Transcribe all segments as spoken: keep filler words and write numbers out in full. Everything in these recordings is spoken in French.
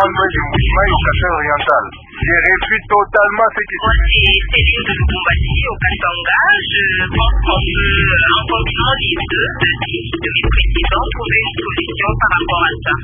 totalement du mouvement au Kasai oriental. Je refuse totalement ce qui se passe. C'est Céline de Lubumbashi au Katanga. Je pense qu'on peut, en fonction des deux, de mes présidents, trouver une solution par rapport à ça.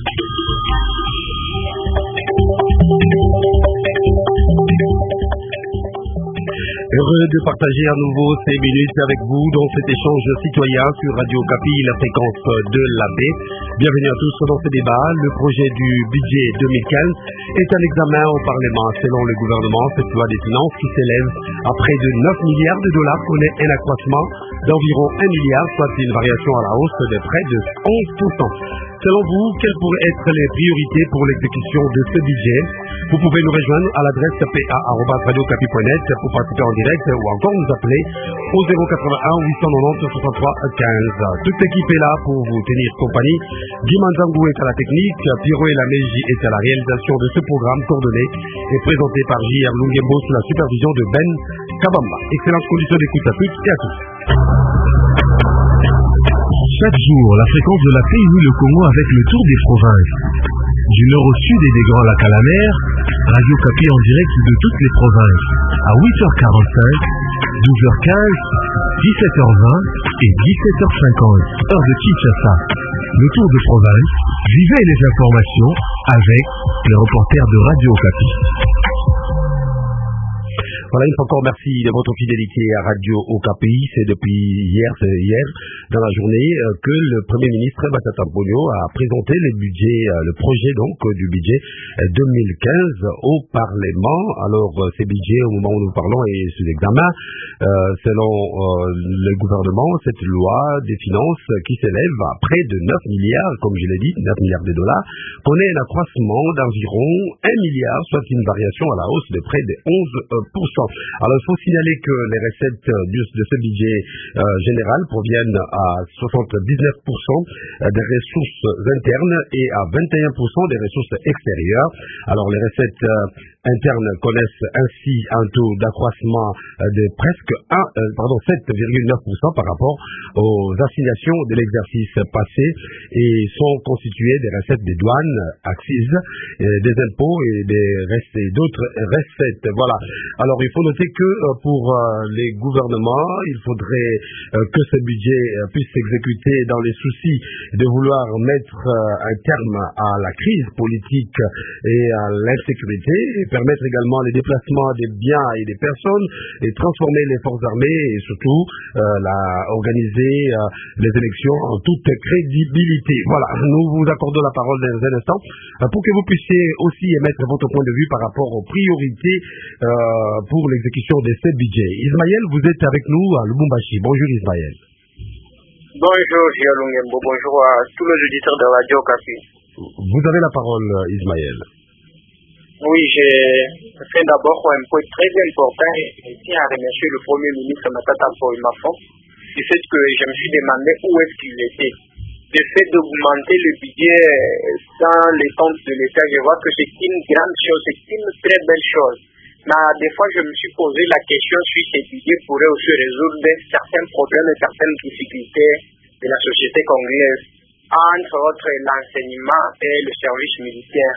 Heureux de partager à nouveau ces minutes avec vous dans cet échange citoyen sur Radio Okapi, la fréquence de la paix. Bienvenue à tous dans ce débat. Le projet du budget deux mille quinze est un examen au Parlement. Selon le gouvernement, cette loi des finances qui s'élève à près de neuf milliards de dollars connaît un accroissement d'environ un milliard, soit une variation à la hausse de près de onze pour cent. Selon vous, quelles pourraient être les priorités pour l'exécution de ce budget? Vous pouvez nous rejoindre à l'adresse p a arobase radio okapi point net pour participer en direct ou encore nous appeler au zéro quatre-vingt-un huit cent quatre-vingt-dix soixante-trois quinze. Toute l'équipe est là pour vous tenir compagnie. Guy Manzangou est à la technique, Pierrot et la Meiji est à la réalisation de ce programme coordonné et présenté par J R Lungembo sous la supervision de Ben Kabamba. Excellente condition d'écoute à toutes et à tous. Chaque jour, la fréquence de la paix unit le Congo avec le tour des provinces. Du nord au sud et des Grands Lacs à la mer, Radio Okapi en direct de toutes les provinces. À huit heures quarante-cinq, douze heures quinze, dix-sept heures vingt et dix-sept heures cinquante, heure de Kinshasa. Le tour de province, vivez les informations avec les reporters de Radio Okapi. Voilà, une fois encore, merci de votre fidélité à Radio Okapi. C'est depuis hier, c'est hier, dans la journée, euh, que le Premier ministre Matata Ponyo a présenté le budget, euh, le projet donc euh, du budget euh, deux mille quinze au Parlement. Alors, euh, ce budget, au moment où nous parlons, est sous examen. Euh, selon euh, le gouvernement, cette loi des finances qui s'élève à près de neuf milliards, comme je l'ai dit, neuf milliards de dollars, connaît un accroissement d'environ un milliard, soit une variation à la hausse de près de onze pour cent. Alors, il faut signaler que les recettes de ce budget euh, général proviennent à soixante-dix-neuf pour cent des ressources internes et à vingt et un pour cent des ressources extérieures. Alors, les recettes euh, internes connaissent ainsi un taux d'accroissement de presque un, euh, pardon, sept virgule neuf pour cent par rapport aux assignations de l'exercice passé et sont constituées des recettes des douanes, accises, des impôts et des restes et d'autres recettes. Voilà. Alors, il faut noter que euh, pour euh, les gouvernements, il faudrait euh, que ce budget euh, puisse s'exécuter dans les soucis de vouloir mettre euh, un terme à la crise politique et à l'insécurité, et permettre également les déplacements des biens et des personnes, et transformer les forces armées et surtout euh, la, organiser euh, les élections en toute crédibilité. Voilà, nous vous accordons la parole dans un instant euh, pour que vous puissiez aussi émettre votre point de vue par rapport aux priorités euh, pour l'exécution de ce budget. Ismaël, vous êtes avec nous à Lubumbashi. Bonjour Ismaël. Bonjour J R Lungembo, bonjour à tous les auditeurs de Radio Okapi. Vous avez la parole Ismaël. Oui, j'ai fait d'abord un point très important et je tiens à remercier le Premier ministre Matata Ponyo du fait que je me suis demandé où est-ce qu'il était. Le fait d'augmenter le budget dans les comptes de l'État, je vois que c'est une grande chose, c'est une très belle chose. Mais des fois, je me suis posé la question si ces budgets pourraient aussi résoudre certains problèmes et certaines difficultés de la société congolaise, entre autres l'enseignement et le service militaire.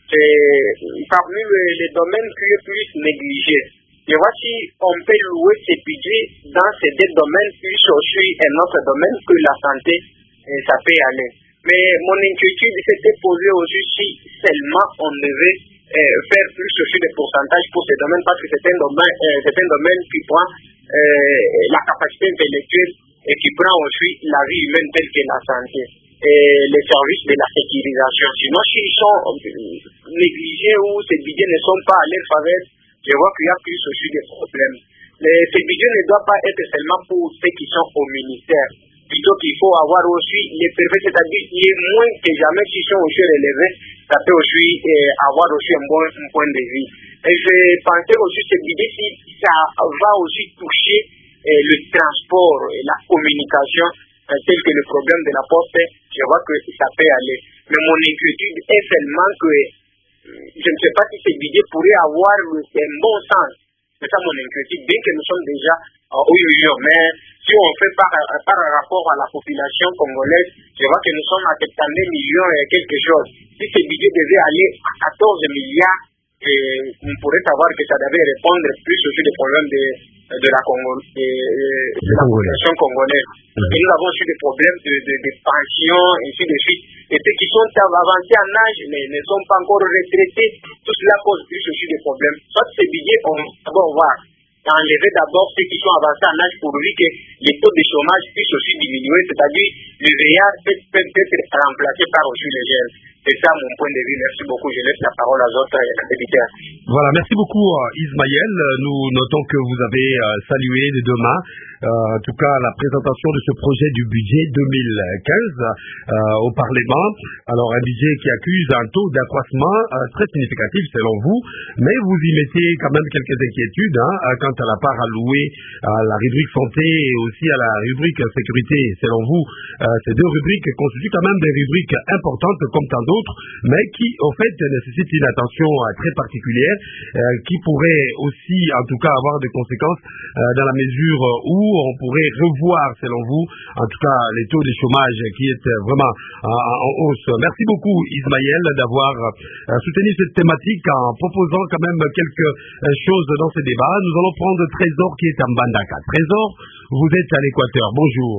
C'est parmi les, les domaines qui est plus négligé. Je vois si on peut louer ces budgets dans ces deux domaines, plus aussi un autre domaine que la santé, et ça peut aller. Mais mon inquiétude s'était posée aussi si seulement on devait euh, faire plus aussi de pourcentage pour ces domaines, parce que c'est un domaine, euh, c'est un domaine qui prend euh, la capacité intellectuelle et qui prend aussi la vie humaine telle que la santé et les services de la sécurisation. Sinon, s'ils sont négligés ou ces budgets ne sont pas à leur faveur, je vois qu'il y a plus aussi des problèmes. Les, ces budgets ne doivent pas être seulement pour ceux qui sont au ministère. Plutôt qu'il faut avoir aussi les préfets, c'est-à-dire les moins que jamais qui sont aussi relevés, ça peut aussi euh, avoir aussi un bon un point de vue. Et je pensais aussi que ce budget, si ça va aussi toucher euh, le transport et la communication, euh, tel que le problème de la poste, je vois que ça peut aller. Mais mon inquiétude est seulement que je ne sais pas si ce budget pourrait avoir le, un bon sens. C'est ça mon inquiétude, bien que nous sommes déjà euh, oui, oui, oui, mais si on fait par, par rapport à la population congolaise, je vois que nous sommes à soixante-deux millions et quelque chose. Si ce budget devait aller à quatorze milliards, et on pourrait savoir que ça devait répondre plus aussi des problèmes de, de la, Congo, de, de la population congolaise. Mmh. Et nous avons aussi des problèmes de, de, de pension, ainsi de suite. Et ceux qui sont avancés en âge mais ne sont pas encore retraités, tout cela pose plus aussi des problèmes. Soit ces billets, on va d'abord voir, enlever d'abord ceux qui sont avancés en âge pour lui que les taux de chômage puissent aussi diminuer, c'est-à-dire le vieillard peut, peut être remplacé par aussi les jeunes. C'est ça mon point de vue. Merci beaucoup. Je laisse la parole aux autres éditeurs. Voilà, merci beaucoup Ismaël. Nous notons que vous avez euh, salué de demain, euh, en tout cas la présentation de ce projet du budget deux mille quinze euh, au Parlement. Alors un budget qui accuse un taux d'accroissement euh, très significatif selon vous, mais vous y mettez quand même quelques inquiétudes hein, quant à la part allouée à la rubrique santé et aussi à la rubrique sécurité. Selon vous, euh, ces deux rubriques constituent quand même des rubriques importantes comme tant d'autres, mais qui, en fait, nécessitent une attention euh, très particulière, euh, qui pourrait aussi, en tout cas, avoir des conséquences euh, dans la mesure où on pourrait revoir, selon vous, en tout cas, les taux de chômage qui est vraiment euh, en hausse. Merci beaucoup, Ismaël, d'avoir euh, soutenu cette thématique en proposant quand même quelques euh, choses dans ce débat. Nous allons prendre Trésor qui est en Mbandaka. Trésor, vous êtes à l'Équateur. Bonjour.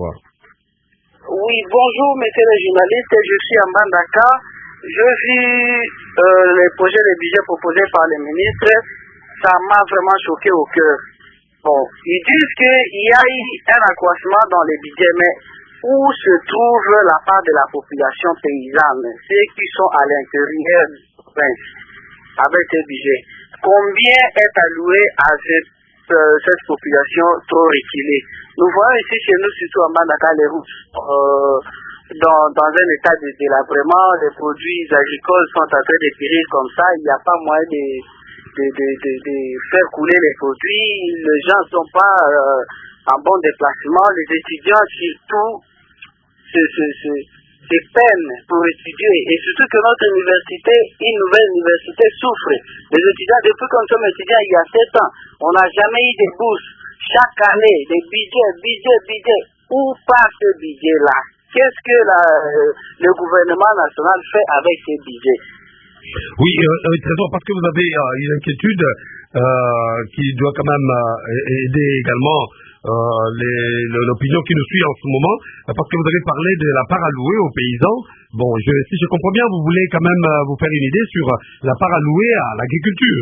Oui, bonjour, messieurs les journalistes. Je suis en Mbandaka. Je vis euh, les projets de budget proposés par les ministres. Ça m'a vraiment choqué au cœur. Bon, ils disent qu'il y a eu un accroissement dans les budgets, mais où se trouve la part de la population paysanne, ceux qui sont à l'intérieur de la province, avec ces budgets? Combien est alloué à cette, euh, cette population trop reculée? Nous voyons ici chez nous, surtout en Mbandaka, les routes euh, Dans, dans un état de délabrement, les produits agricoles sont en train de périr comme ça, il n'y a pas moyen de, de, de, de, de faire couler les produits, les gens ne sont pas euh, en bon déplacement, les étudiants surtout se, se, se, se peinent pour étudier, et surtout que notre université, une nouvelle université souffre. Les étudiants, depuis que nous sommes étudiants il y a sept ans, on n'a jamais eu de bourses. Chaque année, des budgets, budgets, budgets. Où part ce budget-là? Qu'est-ce que la, euh, le gouvernement national fait avec ces budgets? Oui, euh, Trésor, parce que vous avez euh, une inquiétude euh, qui doit quand même euh, aider également euh, les, l'opinion qui nous suit en ce moment, parce que vous avez parlé de la part allouée aux paysans. Bon, je, si je comprends bien, vous voulez quand même euh, vous faire une idée sur la part allouée à l'agriculture.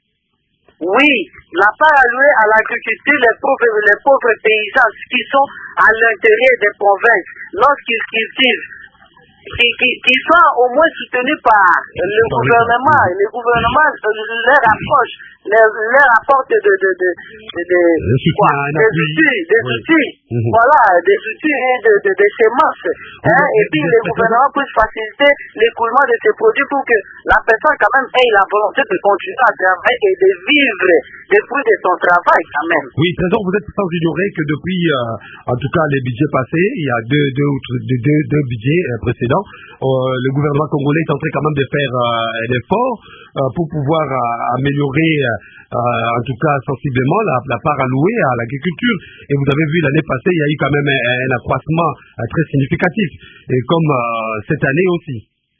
Oui, la part allouée à l'agriculture, les pauvres, les pauvres paysans qui sont à l'intérieur des provinces, lorsqu'ils cultivent, qui, qui, qui sont au moins soutenus par le gouvernement, et le gouvernement leur approche, leur, leur apporte de, de, de, de, de quoi, des outils, des oui. outils, mmh. voilà, des outils et de, de, de semences, hein, mmh. et puis le gouvernement puisse faciliter l'écoulement de ces produits pour que la personne quand même ait la volonté de continuer à travailler et de vivre des fruits de son travail quand même. Oui, Trésor, vous êtes sans ignorer que depuis, euh, en tout cas les budgets passés, il y a deux, deux, deux, deux, deux budgets euh, précédents, euh, le gouvernement congolais est en train quand même de faire euh, un effort euh, pour pouvoir euh, améliorer euh, en tout cas sensiblement la, la part allouée à l'agriculture. Et vous avez vu l'année passée, il y a eu quand même un, un accroissement euh, très significatif, et comme euh, cette année aussi.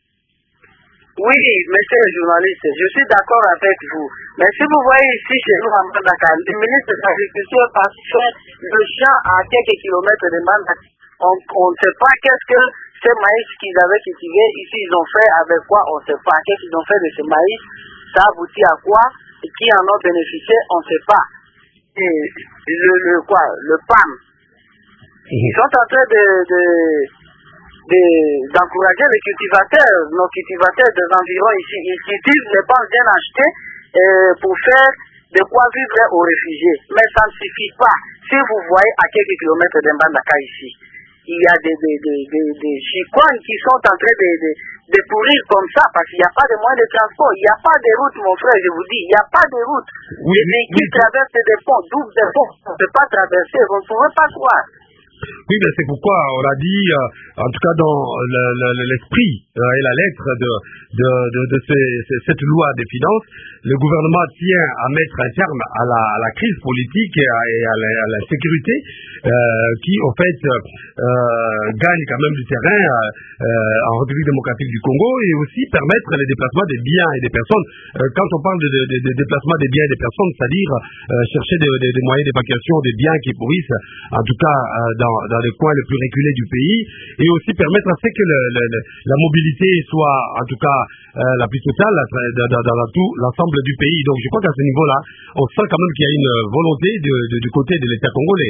Oui, monsieur le journaliste, je suis d'accord avec vous. Mais si vous voyez ici chez nous en Mbandaka, le ministre de l'Agriculture passe le champ à quelques kilomètres de Mbandaka. On ne sait pas qu'est-ce que ce maïs qu'ils avaient cultivé, ici ils ont fait avec quoi, on ne sait pas. Qu'est-ce qu'ils ont fait de ce maïs, ça aboutit à quoi, et qui en ont bénéficié, on ne sait pas. Et le, le quoi, le P A M, ils sont en train de... de d'encourager les cultivateurs, nos cultivateurs des environs ici. Ils cultivent les banques bien achetées euh, pour faire de quoi vivre aux réfugiés. Mais ça ne suffit pas. Si vous voyez à quelques kilomètres de Mbandaka ici, il y a des, des, des, des, des chicoines qui sont en train de, de, de pourrir comme ça parce qu'il n'y a pas de moyens de transport. Il n'y a pas de route, mon frère, je vous dis. Il n'y a pas de route. Oui, les véhicules oui. traversent des ponts, double des ponts. On ne peut pas traverser. Vous ne pouvez pas croire. Oui, mais c'est pourquoi on a dit, euh, en tout cas dans le, le, l'esprit euh, et la lettre de, de, de, de ces, cette loi des finances, le gouvernement tient à mettre un terme à la, à la crise politique et à, et à, la, à la sécurité euh, qui, en fait, euh, gagne quand même du terrain euh, en République démocratique du Congo, et aussi permettre les déplacements des biens et des personnes. Euh, quand on parle de, de, de, de déplacement des biens et des personnes, c'est-à-dire euh, chercher des, des, des moyens d'évacuation des biens qui pourrissent, en tout cas euh, dans, dans les coins les plus reculés du pays, et aussi permettre à ce que le, le, le, la mobilité soit, en tout cas, euh, la plus totale dans, dans, dans tout l'ensemble du pays. Donc je crois qu'à ce niveau-là, on sent quand même qu'il y a une volonté de, de, du côté de l'État congolais.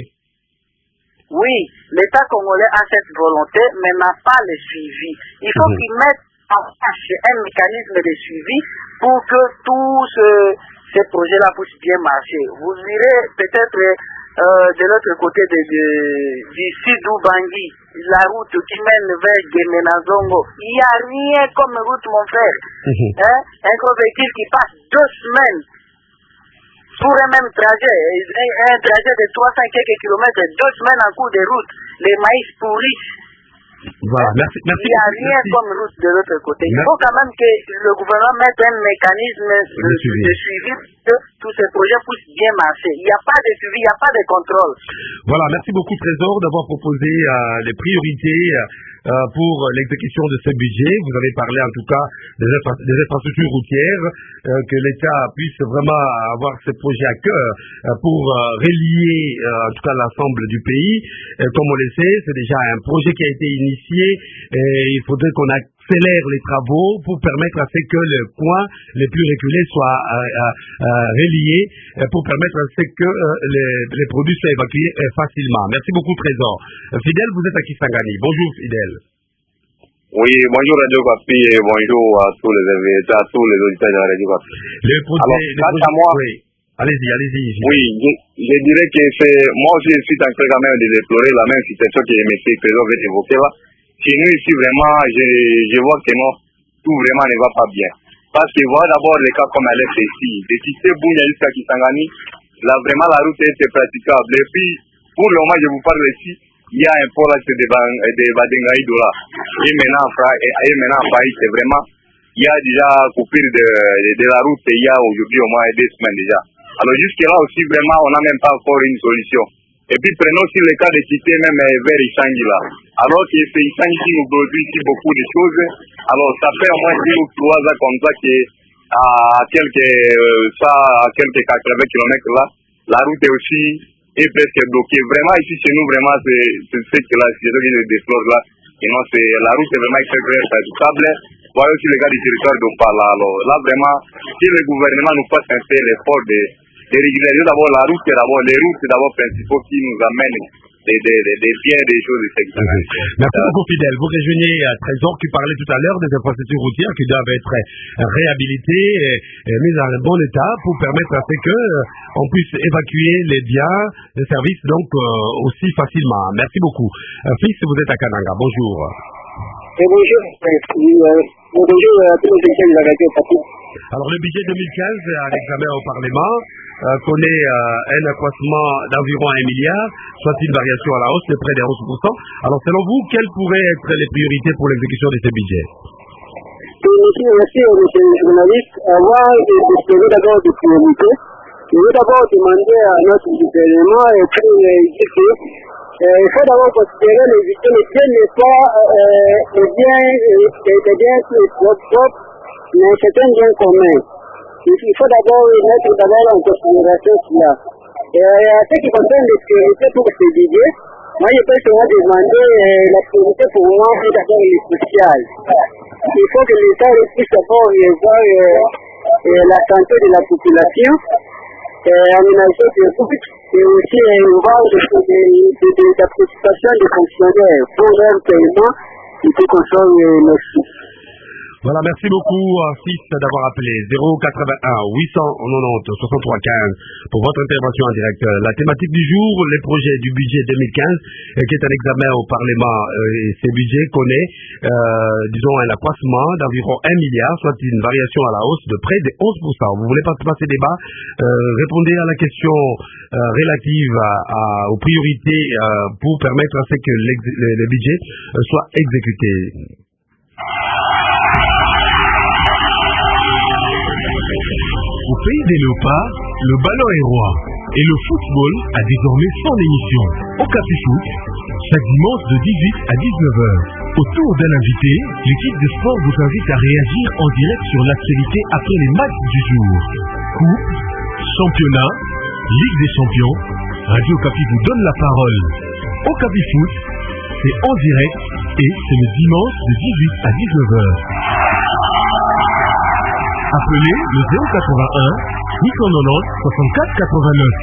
Oui, l'État congolais a cette volonté, mais n'a pas le suivi. Il faut mmh. qu'il mette en place un mécanisme de suivi pour que tous ce, ces projets-là puissent bien marcher. Vous irez peut-être euh, de l'autre côté de, de, d'ici d'Ubangi, la route qui mène vers Gemenazongo. Il n'y a rien comme route, mon frère. Mmh. Hein? Un gros véhicule qui passe deux semaines pour un même trajet, un, un trajet de trois cents quelques kilomètres, deux semaines en cours de route, les maïs pourrissent. Voilà, merci, merci. Il n'y a rien merci. Comme route de l'autre côté. Merci. Il faut quand même que le gouvernement mette un mécanisme de, suivi. de suivi que tous ces projets puissent bien marcher. Il n'y a pas de suivi, il n'y a pas de contrôle. Voilà, merci beaucoup Trésor d'avoir proposé euh, les priorités euh, pour l'exécution de ce budget. Vous avez parlé en tout cas des, infra- des infrastructures routières, euh, que l'État puisse vraiment avoir ce projet à cœur euh, pour euh, relier euh, en tout cas l'ensemble du pays. Euh, comme on le sait, c'est déjà un projet qui a été initié et il faudrait qu'on accélère les travaux pour permettre à ce que les coins les plus reculés soient euh, euh, reliés, euh, pour permettre à ce que euh, les, les produits soient évacués euh, facilement. Merci beaucoup Trésor. Euh, Fidèle, vous êtes à Kisangani. Bonjour Fidèle. Oui, bonjour Radio Papi et bonjour à tous les invités, à tous les auditeurs de Radio Papi. Le projet, Alors, le quant projet, à moi, oui. Allez-y, allez-y. Oui, je, je dirais que c'est, moi aussi je suis en train quand même de déplorer la même situation que M. Trésor vient d'évoquer là. Chez nous ici vraiment, je, je vois que non, tout vraiment ne va pas bien. Parce que voilà d'abord les cas comme elle est ici. De Tissé Bounia jusqu'à Kisangani, là vraiment la route est praticable. Et puis, pour le moment je vous parle ici, il y a un port là de, de Badengaïdo là. Et maintenant, et maintenant, c'est vraiment, il y a déjà coupure de, de, de la route, il y a aujourd'hui au moins deux semaines déjà. Alors jusque là aussi vraiment, on n'a même pas encore une solution. Et puis prenons aussi le cas de citer même vers Isangi là. Alors que c'est Isangi qui nous produit ici beaucoup de choses. Alors ça fait au moins deux ou trois ans comme ça que à quelques euh, ça à quelques quatre-vingts kilomètres là, la route est aussi est presque bloquée. Vraiment ici chez nous vraiment c'est c'est ce que là, c'est ce que je déplore là. Et non, c'est la route est vraiment très praticable. Voyez aussi les gars du territoire d'Opala. Alors là vraiment, si le gouvernement nous fasse un peu l'effort de de régulariser d'abord la route, d'abord les routes, c'est d'abord principaux qui nous amènent des, des, des, des biens, des choses, et cetera. Mmh. Merci beaucoup, Fidèle. Vous rejoignez à Trésor qui parlait tout à l'heure des infrastructures routières qui doivent être réhabilitées et, et mises en bon état pour permettre à ce que euh, on puisse évacuer les biens, les services donc euh, aussi facilement. Merci beaucoup. Euh, fils, vous êtes à Kananga. Bonjour. Et bonjour. Bonjour à tous les invités de la radio Papi. Alors le budget deux mille quinze à l'examen au Parlement euh, connaît euh, un accroissement d'environ un milliard, soit une variation à la hausse de près de onze pour cent. Alors selon vous, quelles pourraient être les priorités pour l'exécution de ces budgets? Merci, merci, monsieur le journaliste. Avant de disposer d'abord des priorités, je veux d'abord demander à notre gouvernement et puis dire que euh, il faut d'abord considérer les budgets, les biens n'est pas euh, les biens, les biens propres, mais c'est un bien commun. Il faut d'abord mettre d'abord en considération cela. Et à ce qui concerne les priorités pour ces budgets, moi je peux seulement demander euh, la priorité pour moi, c'est d'abord les sociales. Il faut que l'État puisse d'abord revoir euh, euh, la santé de la population, euh, aménager des routes et aussi euh, voir de, de, de, de, la participation des fonctionnaires pour leur paiement, il faut qu'on soit euh, merci. Voilà, merci beaucoup, fils, d'avoir appelé zéro quatre-vingt-un huit cent quatre-vingt-dix soixante-trois quinze pour votre intervention en direct. La thématique du jour, les projets du budget deux mille quinze, euh, qui est un examen au Parlement, euh, et ces budgets connaît, euh, disons, un accroissement d'environ un milliard, soit une variation à la hausse de près de onze pour cent. Vous voulez participer à ces débats? euh, Répondez à la question euh, relative à, à, aux priorités euh, pour permettre à ce que les, les budgets euh, soient exécutés. Vous pays des léopards, le ballon est roi et le football a désormais son émission. Okapi Foot, chaque dimanche de dix-huit à dix-neuf heures. Autour d'un invité, l'équipe de sport vous invite à réagir en direct sur l'actualité après les matchs du jour. Coupe, championnat, Ligue des champions, Radio Okapi vous donne la parole. Okapi Foot, c'est en direct et c'est le dimanche de dix-huit à dix-neuf heures. Appelez le zéro quatre-vingt-un huit cent quatre-vingt-dix soixante-quatre quatre-vingt-neuf.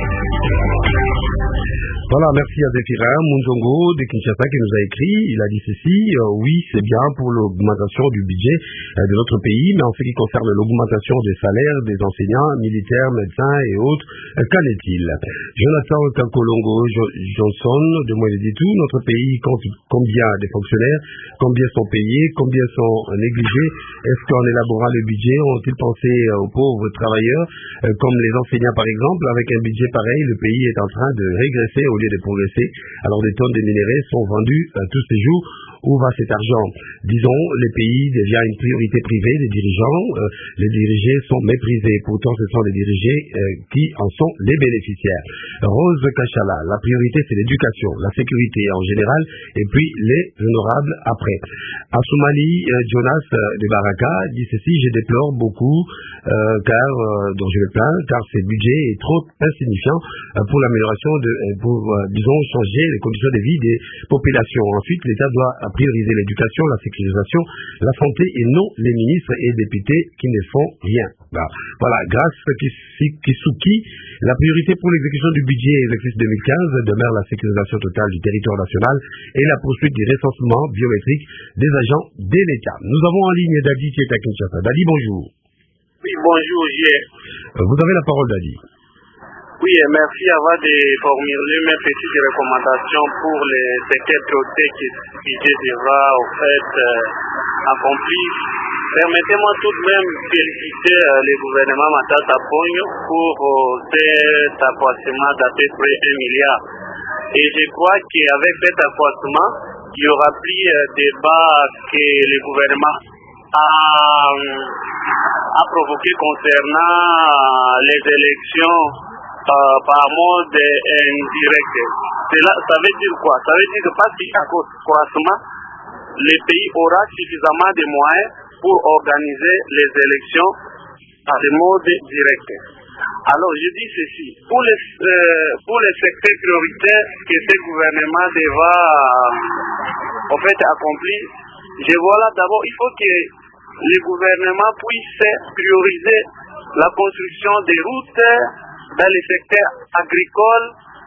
Voilà, merci à Zéphirin Munzongo de Kinshasa qui nous a écrit. Il a dit ceci, euh, oui, c'est bien pour l'augmentation du budget euh, de notre pays, mais en ce qui concerne l'augmentation des salaires des enseignants, militaires, médecins et autres, euh, qu'en est-il? Jonathan Kankolongo Johnson de Moïse dit tout, notre pays compte combien de fonctionnaires, combien sont payés, combien sont négligés? Est-ce qu'en élaborant le budget, ont-ils pensé aux pauvres travailleurs, euh, comme les enseignants par exemple? Avec un budget pareil, le pays est en train de régresser au lieu de progresser. Alors des tonnes de minéraux sont vendus euh, tous ces jours. Où va cet argent? Disons, les pays deviennent une priorité privée des dirigeants. Euh, les dirigés sont méprisés. Pourtant, ce sont les dirigés euh, qui en sont les bénéficiaires. Rose Kachala, la priorité c'est l'éducation, la sécurité en général, et puis les honorables après. Assoumani euh, Jonas euh, de Baraka dit ceci, je déplore beaucoup, euh, car, euh, dont je me plains, car ce budget est trop insignifiant euh, pour l'amélioration de, euh, pour, euh, disons, changer les conditions de vie des populations. Ensuite, l'État doit prioriser l'éducation, la sécurisation, la santé et non les ministres et députés qui ne font rien. Voilà, grâce à Kisuki, la priorité pour l'exécution du budget exercice deux mille quinze demeure la sécurisation totale du territoire national et la poursuite du recensement biométrique des agents de l'État. Nous avons en ligne Dadi qui est à Kinshasa. Dadi, bonjour. Oui, bonjour, J. Vous avez la parole, Dadi. Oui, et merci avant de formuler mes petites recommandations pour les secteurs prioritaires que ce budget devra en fait euh, accomplir. Permettez-moi tout de même féliciter euh, le gouvernement Matata Ponyo pour euh, cet accroissement d'à peu près un milliard. Et je crois qu'avec cet accroissement, il y aura plus euh, débat que le gouvernement a, a provoqué concernant euh, les élections Euh, par mode indirect. Cela, ça veut dire quoi? Ça veut dire que parce qu'il y a croissement, le pays aura suffisamment de moyens pour organiser les élections par le mode direct. Alors je dis ceci, pour les, euh, pour les secteurs prioritaires que ce gouvernement devra euh, en fait accomplir, je vois là d'abord, il faut que le gouvernement puisse prioriser la construction des routes dans les secteurs agricoles,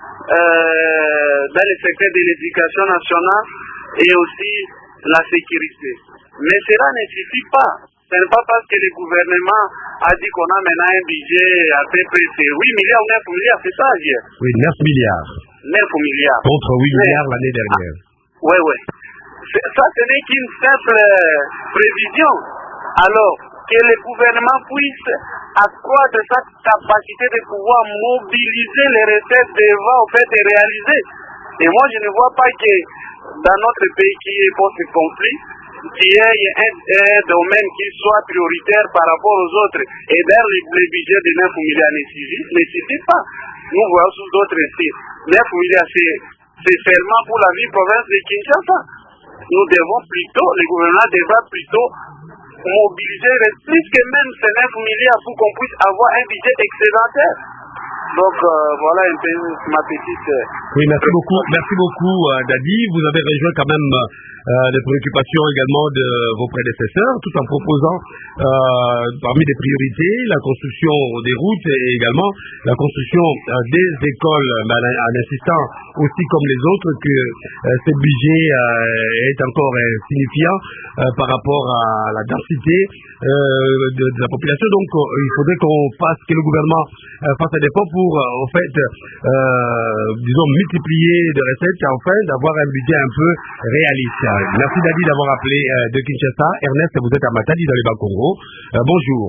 euh, dans les secteurs de l'éducation nationale et aussi la sécurité. Mais cela ne suffit pas. Ce n'est pas parce que le gouvernement a dit qu'on a maintenant un budget à peu près huit milliards ou neuf milliards, c'est ça, J. Oui, neuf milliards. neuf milliards. Contre huit milliards l'année dernière. Ah, oui, oui. Ça, ce n'est qu'une simple prévision. Alors, que le gouvernement puisse accroître sa capacité de pouvoir mobiliser les recettes devant en fait réaliser. Et moi je ne vois pas que dans notre pays qui est post-conflit, qu'il y ait un, un domaine qui soit prioritaire par rapport aux autres. Et d'ailleurs le, le budget de neuf milliards ne suffit, ne suffit pas. Nous voyons sous d'autres sites. neuf milliards c'est seulement pour la ville province de Kinshasa. Nous devons plutôt, le gouvernement devra plutôt mobiliser plus que même ces neuf milliards pour qu'on puisse avoir un budget excédentaire. Donc euh, voilà un peu ma petite... Euh, oui, merci beaucoup, merci beaucoup euh, Dadi. Vous avez rejoint quand même euh, les préoccupations également de vos prédécesseurs, tout en proposant euh, parmi les priorités la construction des routes et également la construction euh, des écoles, en, en insistant aussi comme les autres que euh, ce budget euh, est encore insignifiant euh, par rapport à la densité euh, de, de la population. Donc euh, il faudrait qu'on fasse, que le gouvernement euh, fasse un effort pour euh, en fait euh, disons multiplier de recettes et enfin d'avoir un budget un peu réaliste. Merci Dadi d'avoir appelé euh, de Kinshasa. Ernest, vous êtes à Matadi dans les Bas-Congo. Euh, bonjour.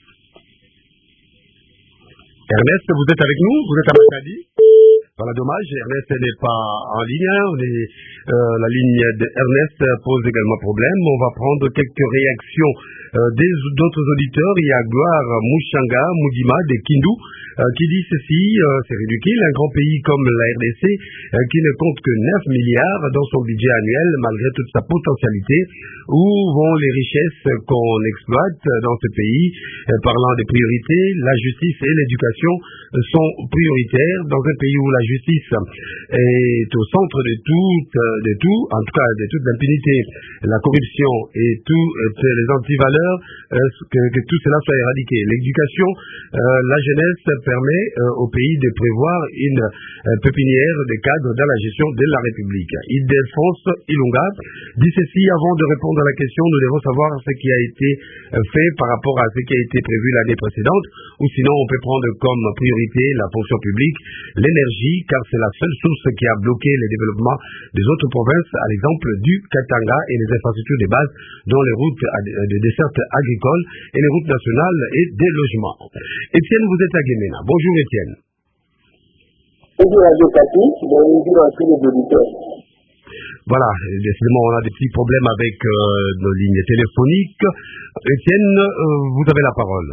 Ernest, vous êtes avec nous? Vous êtes à Matadi? Voilà, dommage, Ernest n'est pas en ligne. On est, euh, la ligne d'Ernest pose également problème. On va prendre quelques réactions euh, des, d'autres auditeurs. Il y a Gloire Mouchanga Moudima de Kindu euh, qui dit ceci, euh, c'est ridicule, un grand pays comme la R D C euh, qui ne compte que neuf milliards dans son budget annuel malgré toute sa potentialité. Où vont les richesses qu'on exploite dans ce pays? euh, Parlant des priorités, la justice et l'éducation sont prioritaires dans un pays où la justice est au centre de tout, de tout, en tout cas de toute l'impunité, la corruption et toutes les antivaleurs, que, que tout cela soit éradiqué. L'éducation, euh, la jeunesse permet euh, au pays de prévoir une euh, pépinière de cadres dans la gestion de la République. Ildefonse Ilunga dit ceci: avant de répondre à la question, nous devons savoir ce qui a été fait par rapport à ce qui a été prévu l'année précédente, ou sinon on peut prendre comme priorité la fonction publique, l'énergie, car c'est la seule source qui a bloqué le développement des autres provinces, à l'exemple du Katanga et les infrastructures de base, dont les routes de desserte agricoles et les routes nationales et des logements. Étienne, vous êtes à Guémena. Bonjour Étienne. Bonjour Radio Kapi, bonjour à tous les auditeurs. Voilà, décidément on a des petits problèmes avec euh, nos lignes téléphoniques. Étienne, euh, vous avez la parole.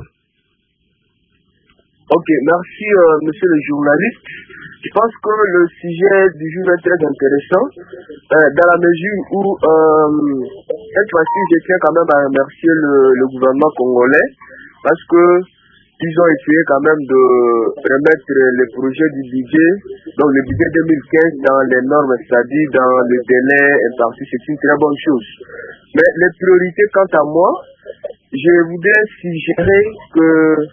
Ok, merci euh, monsieur le journaliste. Je pense que le sujet du jour est très intéressant, euh, dans la mesure où euh, cette fois-ci je tiens quand même à remercier le, le gouvernement congolais, parce que ils ont essayé quand même de remettre les projets du budget, donc le budget deux mille quinze dans les normes, c'est-à-dire dans le délai imparti. C'est une très bonne chose. Mais les priorités, quant à moi, je voudrais suggérer que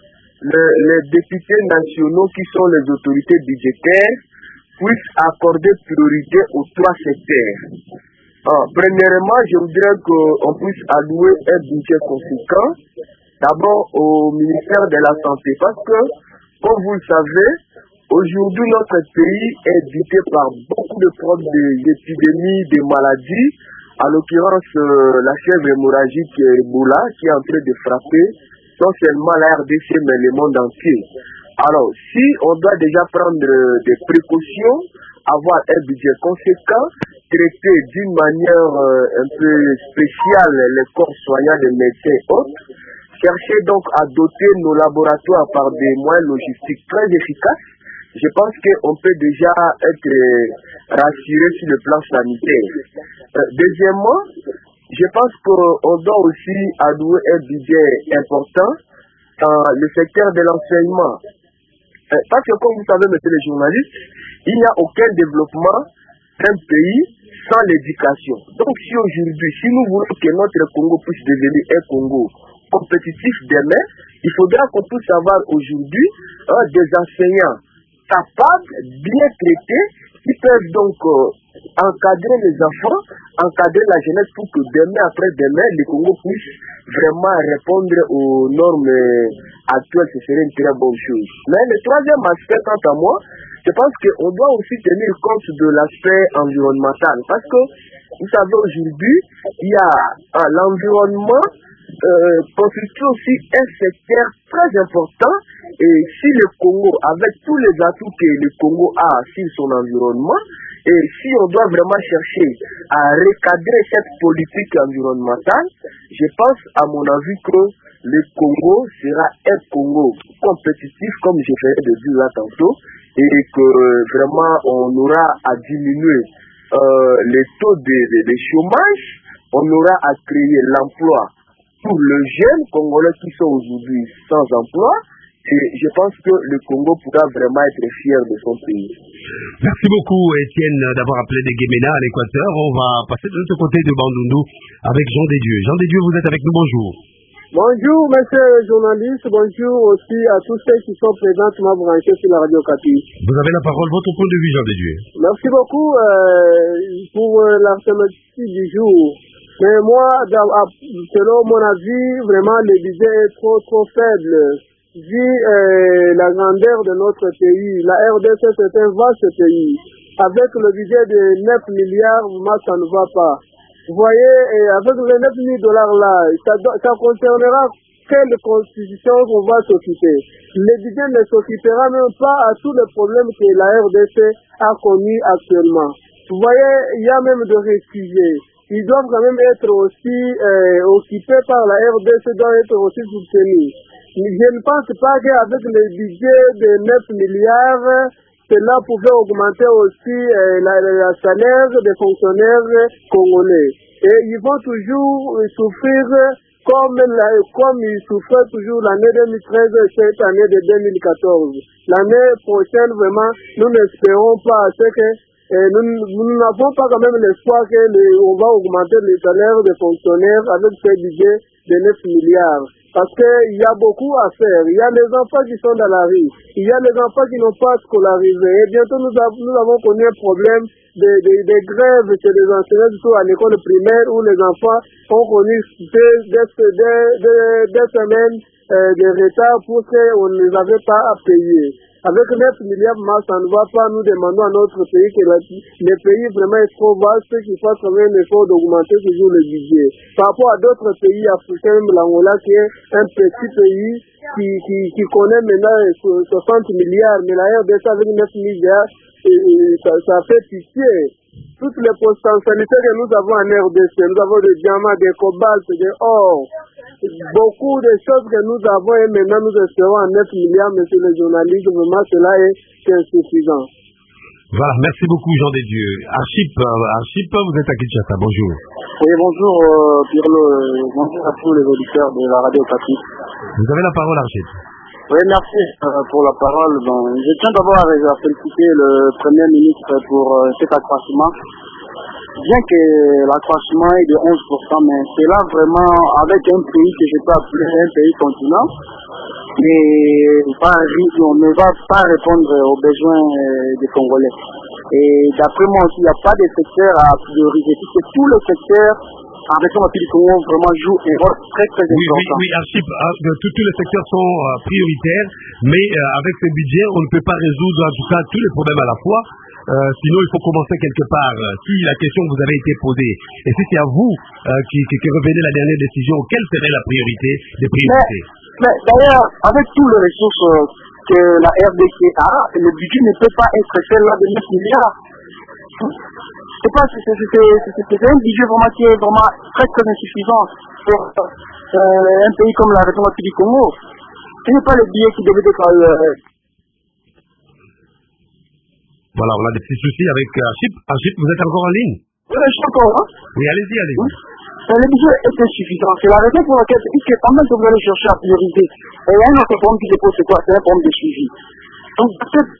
le, les députés nationaux qui sont les autorités budgétaires puissent accorder priorité aux trois secteurs. Ah, premièrement, je voudrais qu'on puisse allouer un budget conséquent d'abord au ministère de la Santé, parce que, comme vous le savez, aujourd'hui notre pays est dicté par beaucoup de problèmes d'épidémies, de maladies, en l'occurrence euh, la fièvre hémorragique Ebola qui est en train de frapper non seulement la R D C mais le monde entier. Alors, si on doit déjà prendre des précautions, avoir un budget conséquent, traiter d'une manière euh, un peu spéciale les corps soignants, les médecins et autres, chercher donc à doter nos laboratoires par des moyens logistiques très efficaces, je pense qu'on peut déjà être rassuré sur le plan sanitaire. Euh, deuxièmement, je pense qu'on doit aussi allouer un budget important dans le secteur de l'enseignement. Euh, parce que comme vous savez, monsieur le journaliste, il n'y a aucun développement d'un pays sans l'éducation. Donc si aujourd'hui, si nous voulons que notre Congo puisse devenir un Congo compétitif demain, il faudra qu'on puisse avoir aujourd'hui hein, des enseignants capables, bien traités, qui peuvent donc euh, encadrer les enfants, encadrer la jeunesse pour que demain après demain, le Congo puisse vraiment répondre aux normes actuelles. Ce serait une très bonne chose. Mais le troisième aspect, quant à moi, je pense qu'on doit aussi tenir compte de l'aspect environnemental, parce que vous savez aujourd'hui, il y a ah, l'environnement Euh, constitue aussi un secteur très important, et si le Congo, avec tous les atouts que le Congo a sur son environnement, et si on doit vraiment chercher à recadrer cette politique environnementale, je pense à mon avis que le Congo sera un Congo compétitif, comme je viens de dire là tantôt, et que euh, vraiment on aura à diminuer euh, les taux de, de, de chômage, on aura à créer l'emploi pour les jeunes Congolais qui sont aujourd'hui sans emploi, et je pense que le Congo pourra vraiment être fier de son pays. Merci beaucoup Étienne d'avoir appelé de Guémena à l'Équateur. On va passer de l'autre côté de Bandundu avec Jean Desdieux. Jean Desdieux, vous êtes avec nous, bonjour. Bonjour monsieur le journaliste, bonjour aussi à tous ceux qui sont présentement branchés sur la radio Kapi. Vous avez la parole, votre point de vue Jean Desdieux. Merci beaucoup euh, pour euh, la thématique du jour. Mais moi, selon mon avis, vraiment le budget est trop trop faible. Vu euh, la grandeur de notre pays, la R D C c'est un vaste pays. Avec le budget de neuf milliards, moi ça ne va pas. Vous voyez, et avec les neuf mille dollars là, ça, ça concernera quelle constitution qu'on va s'occuper. Le budget ne s'occupera même pas à tous les problèmes que la R D C a connus actuellement. Vous voyez, il y a même des réfugiés. ils doivent quand même être aussi euh, occupés par la R D C, doivent être aussi soutenus. Je ne pense pas qu'avec le budget de neuf milliards, cela pouvait augmenter aussi euh, la, la salaire des fonctionnaires congolais. Et ils vont toujours souffrir comme, la, comme ils souffraient toujours l'année deux mille treize et cette année de deux mille quatorze. L'année prochaine, vraiment, nous n'espérons pas ce que Et nous, nous n'avons pas quand même l'espoir qu'on va augmenter les salaires des fonctionnaires avec ce budget de neuf milliards. Parce qu'il y a beaucoup à faire. Il y a les enfants qui sont dans la rue. Il y a les enfants qui n'ont pas scolarisé. Et bientôt, nous, av nous avons connu un problème de, de, de grève chez les enseignants, surtout à l'école primaire, où les enfants ont connu des, des, des, des, des semaines euh, de retard pour qu'on ne les avait pas à payer. Avec neuf milliards, ça ne va pas. Nous demandons à notre pays que le pays vraiment est trop vaste, qu'il fasse quand même un effort d'augmenter toujours le budget. Par rapport à d'autres pays africains, même l'Angola qui est un petit pays qui, qui, qui connaît maintenant soixante milliards, mais la R D C avec neuf milliards, et, et, ça, ça fait pitié. Toutes les potentialités que nous avons en R D C, nous avons des diamants, des cobaltes, des or, beaucoup de choses que nous avons et maintenant nous espérons en neuf milliards, monsieur le journaliste, vraiment cela est insuffisant. Voilà, merci beaucoup Jean des Dieux. Archip, euh, Archip, vous êtes à Kinshasa, bonjour. Oui, bonjour euh, Pirlo, euh, bonjour à tous les auditeurs de la radio Okapi. Vous avez la parole Archip. Oui, merci euh, pour la parole. Bon, je tiens d'abord à féliciter le Premier ministre pour euh, cet accroissement. Bien que l'accroissement est de onze pour cent, mais c'est là vraiment avec un pays que je peux appeler un pays continent, mais pas, on ne va pas répondre aux besoins des Congolais. Et d'après moi aussi, il n'y a pas de secteur à prioriser, puisque tous les secteurs en région du Congo vraiment jouent un rôle très très oui, important. Oui, oui, Archip, tous les secteurs sont euh, prioritaires, mais euh, avec ce budget, on ne peut pas résoudre en tout cas tous les problèmes à la fois. Euh, sinon, il faut commencer quelque part. Si la question vous avait été posée, et si c'est à vous euh, qui, qui, qui revenez la dernière décision, quelle serait la priorité des priorités? Mais, mais d'ailleurs, avec toutes les ressources que la R D C a, le budget ne peut pas être celle-là de neuf milliards. C'est pas, c'est, c'est, c'est, c'est un budget vraiment qui est vraiment très très insuffisant pour euh, un pays comme la République du Congo. Ce n'est pas le budget qui devait être... Euh, Voilà, on a des petits soucis avec Archip. Archip, vous êtes encore en ligne? Oui, je suis encore là. Oui, allez-y, allez-y. Oui. Le budget est insuffisant. C'est la raison pour laquelle, puisque pendant que vous allez chercher à prioriser, il y a un autre problème qui se pose, c'est quoi? C'est un problème de suivi. Donc, peut-être,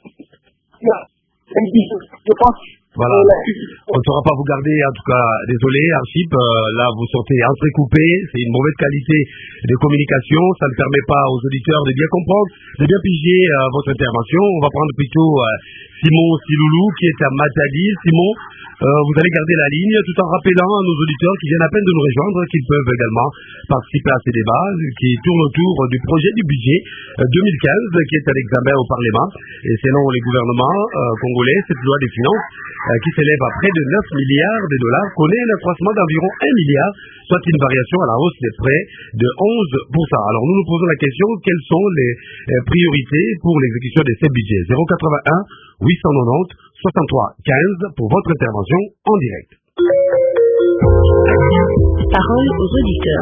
je pense... Voilà, on ne saura pas vous garder, en tout cas, désolé, Archip, euh, là vous sortez entrecoupé, c'est une mauvaise qualité de communication, ça ne permet pas aux auditeurs de bien comprendre, de bien piger euh, votre intervention. On va prendre plutôt euh, Simon Siloulou qui est à Matadi. Simon, euh, vous allez garder la ligne tout en rappelant à nos auditeurs qui viennent à peine de nous rejoindre qu'ils peuvent également participer à ces débats qui tournent autour du projet du budget euh, deux mille quinze qui est à l'examen au Parlement. Et selon les gouvernements euh, congolais, cette loi des finances euh, qui s'élève à près de neuf milliards de dollars connaît un accroissement d'environ un milliard, soit une variation à la hausse des prêts de onze pour cent. Alors nous nous posons la question, quelles sont les euh, priorités pour l'exécution de ces budgets? Zéro quatre-vingt-un huit cent quatre-vingt-dix soixante-trois quinze pour votre intervention en direct. Parole aux auditeurs.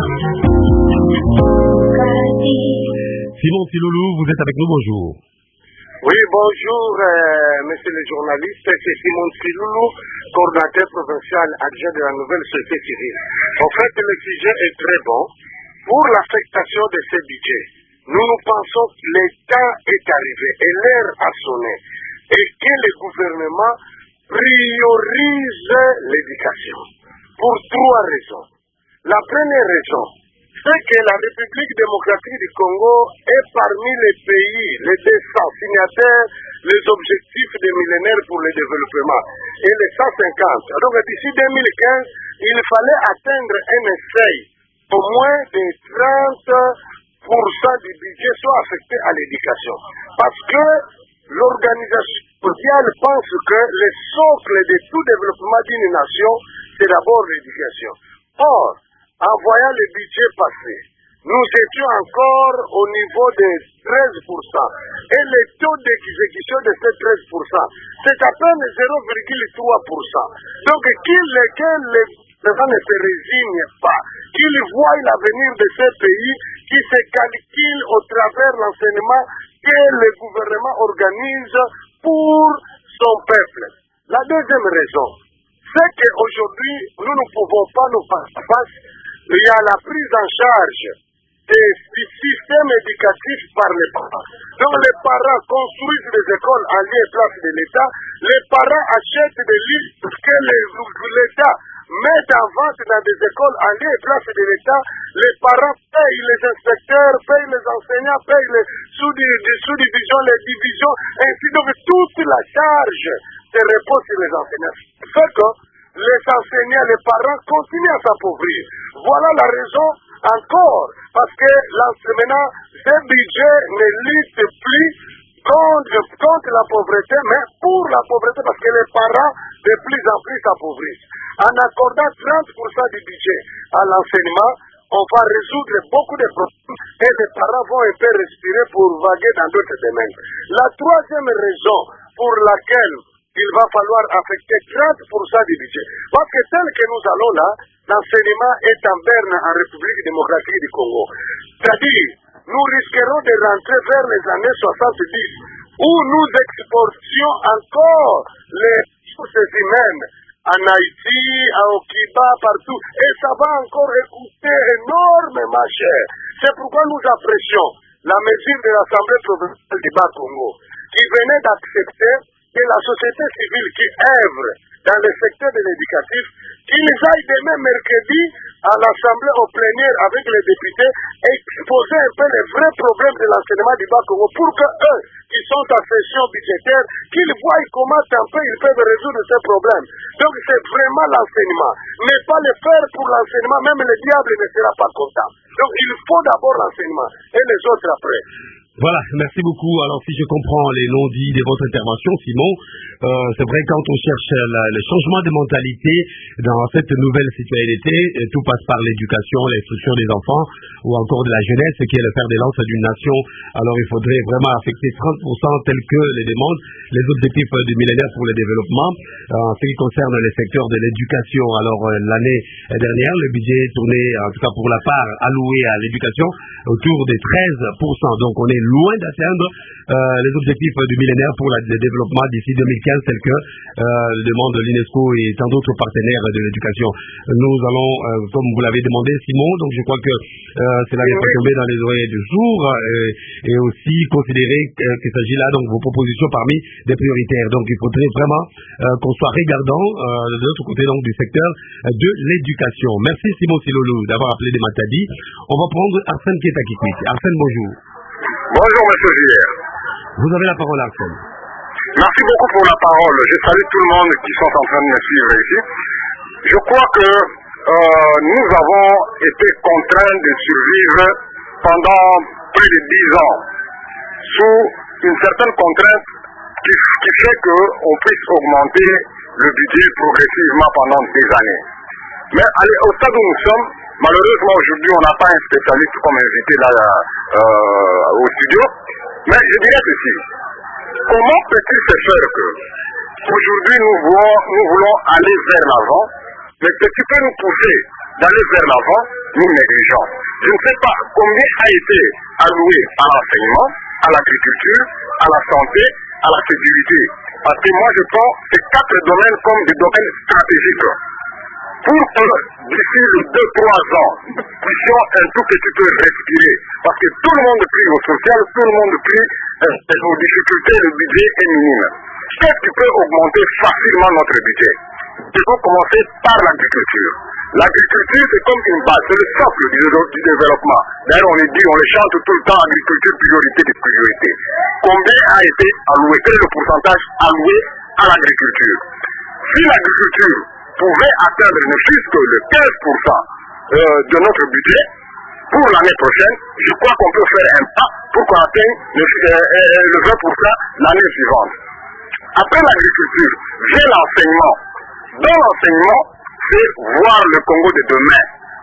Simon Siloulou, vous êtes avec nous, bonjour. Oui, bonjour, euh, monsieur le journaliste, c'est Simon Siloulou, coordinateur provincial adjoint de la nouvelle société civile. En fait, le sujet est très bon. Pour l'affectation de ces budgets, nous nous pensons que le temps est arrivé et l'heure a sonné et que le gouvernement priorise l'éducation pour trois raisons. La première raison, c'est que la République démocratique du Congo est parmi les pays, les deux cents signataires, les objectifs des millénaires pour le développement et les cent cinquante. Donc d'ici deux mille quinze, il fallait atteindre un essai au moins de trente pour cent du budget soit affecté à l'éducation. Parce que l'organisation mondiale pense que le socle de tout développement d'une nation, c'est d'abord l'éducation. Or, en voyant le budget passer, nous étions encore au niveau de treize pour cent. Et le taux d'exécution de ces treize pour cent, c'est à peine zéro virgule trois pour cent. Donc, qu'il les gens ne se résignent pas, qu'ils voient l'avenir de ces pays qui se calculent au travers de l'enseignement que le gouvernement organise pour son peuple. La deuxième raison, c'est qu'aujourd'hui, nous ne pouvons pas nous faire face. Il y a la prise en charge des systèmes éducatifs par les parents. Donc les parents construisent des écoles en lieu et place de l'État, les parents achètent des livres que l'État met en vente dans des écoles en lieu et place de l'État, les parents payent les inspecteurs, payent les enseignants, payent les sous-divisions, les divisions, ainsi donc toute la charge se repose sur les enseignants. C'est que les enseignants, les parents continuent à s'appauvrir. Voilà la raison encore, parce que l'enseignement, ce budget ne lutte plus contre, contre la pauvreté, mais pour la pauvreté, parce que les parents de plus en plus s'appauvrissent. En accordant trente pour cent du budget à l'enseignement, on va résoudre beaucoup de problèmes et les parents vont un peu respirer pour vaguer dans d'autres domaines. La troisième raison pour laquelle il va falloir affecter trente pour cent du budget, parce que tel que nous allons là, l'enseignement est en berne en République démocratique du Congo. C'est-à-dire, nous risquerons de rentrer vers les années soixante-dix, où nous exportions encore les ressources humaines en Haïti, à Okiba, partout. Et ça va encore coûter énormément cher. C'est pourquoi nous apprécions la mesure de l'Assemblée provinciale du Bas-Congo, qui venait d'accepter que la société civile qui œuvre dans le secteur de l'éducatif, qu'ils aillent demain mercredi à l'Assemblée au plénière avec les députés et exposer un peu les vrais problèmes de l'enseignement du Bas-Congo pour que eux, qui sont en session budgétaire, qu'ils voient comment un peu ils peuvent résoudre ces problèmes. Donc c'est vraiment l'enseignement. Mais pas le faire pour l'enseignement, même le diable ne sera pas content. Donc il faut d'abord l'enseignement et les autres après. Voilà, merci beaucoup. Alors si je comprends les non-dits de votre intervention, Simon, euh, c'est vrai quand on cherche la, le changement de mentalité dans cette nouvelle citoyenneté, tout passe par l'éducation, l'instruction des enfants ou encore de la jeunesse qui est le fer de lance d'une nation. Alors il faudrait vraiment affecter trente pour cent tel que les demandes, les objectifs du millénaire pour le développement en ce qui concerne les secteurs de l'éducation. Alors euh, l'année dernière, le budget tournait, en tout cas pour la part allouée à l'éducation, autour des treize pour cent. Donc on est loin d'atteindre euh, les objectifs du millénaire pour la, le développement d'ici deux mille quinze, tel que euh, le demande l'UNESCO et tant d'autres partenaires de l'éducation. Nous allons, euh, comme vous l'avez demandé, Simon, donc je crois que euh, cela n'est pas tombé dans les oreilles du jour, euh, et aussi considérer euh, qu'il s'agit là donc vos propositions parmi des prioritaires. Donc il faudrait vraiment euh, qu'on soit regardant euh, de l'autre côté donc du secteur de l'éducation. Merci Simon Silolo d'avoir appelé de Matadi. On va prendre Arsène Kietakikwit. Arsène, bonjour. Bonjour, monsieur Gilles. Vous avez la parole, Arsène. Merci beaucoup pour la parole. Je salue tout le monde qui sont en train de me suivre ici. Je crois que euh, nous avons été contraints de survivre pendant près de dix ans sous une certaine contrainte qui, qui fait qu'on puisse augmenter le budget progressivement pendant des années. Mais allez, au stade où nous sommes, malheureusement aujourd'hui on n'a pas un spécialiste comme invité là euh, au studio, mais je dirais ceci. Comment peut-il se faire que aujourd'hui nous voulons, nous voulons aller vers l'avant, mais ce qui peut nous pousser d'aller vers l'avant, nous négligeons. Je ne sais pas combien a été alloué à l'enseignement, à l'agriculture, à la santé, à la sécurité. Parce que moi je prends ces quatre domaines comme des domaines stratégiques. Pour que d'ici les deux trois ans, nous puissions un tout petit peu respirer. Parce que tout le monde prie au social, tout le monde prie euh, aux difficultés, le budget est minime. Qu'est-ce qui peut augmenter facilement notre budget? Il faut commencer par l'agriculture. L'agriculture, c'est comme une base, c'est le socle du, du développement. D'ailleurs, on le dit, on le chante tout le temps, agriculture, priorité des priorités. Combien a été alloué? Quel est le pourcentage alloué à l'agriculture? Si l'agriculture pouvait atteindre ne fût-ce que le quinze pour cent euh, de notre budget pour l'année prochaine, je crois qu'on peut faire un pas pour qu'on atteigne le, euh, le vingt pour cent l'année suivante. Après l'agriculture, vient l'enseignement. Dans l'enseignement, c'est voir le Congo de demain.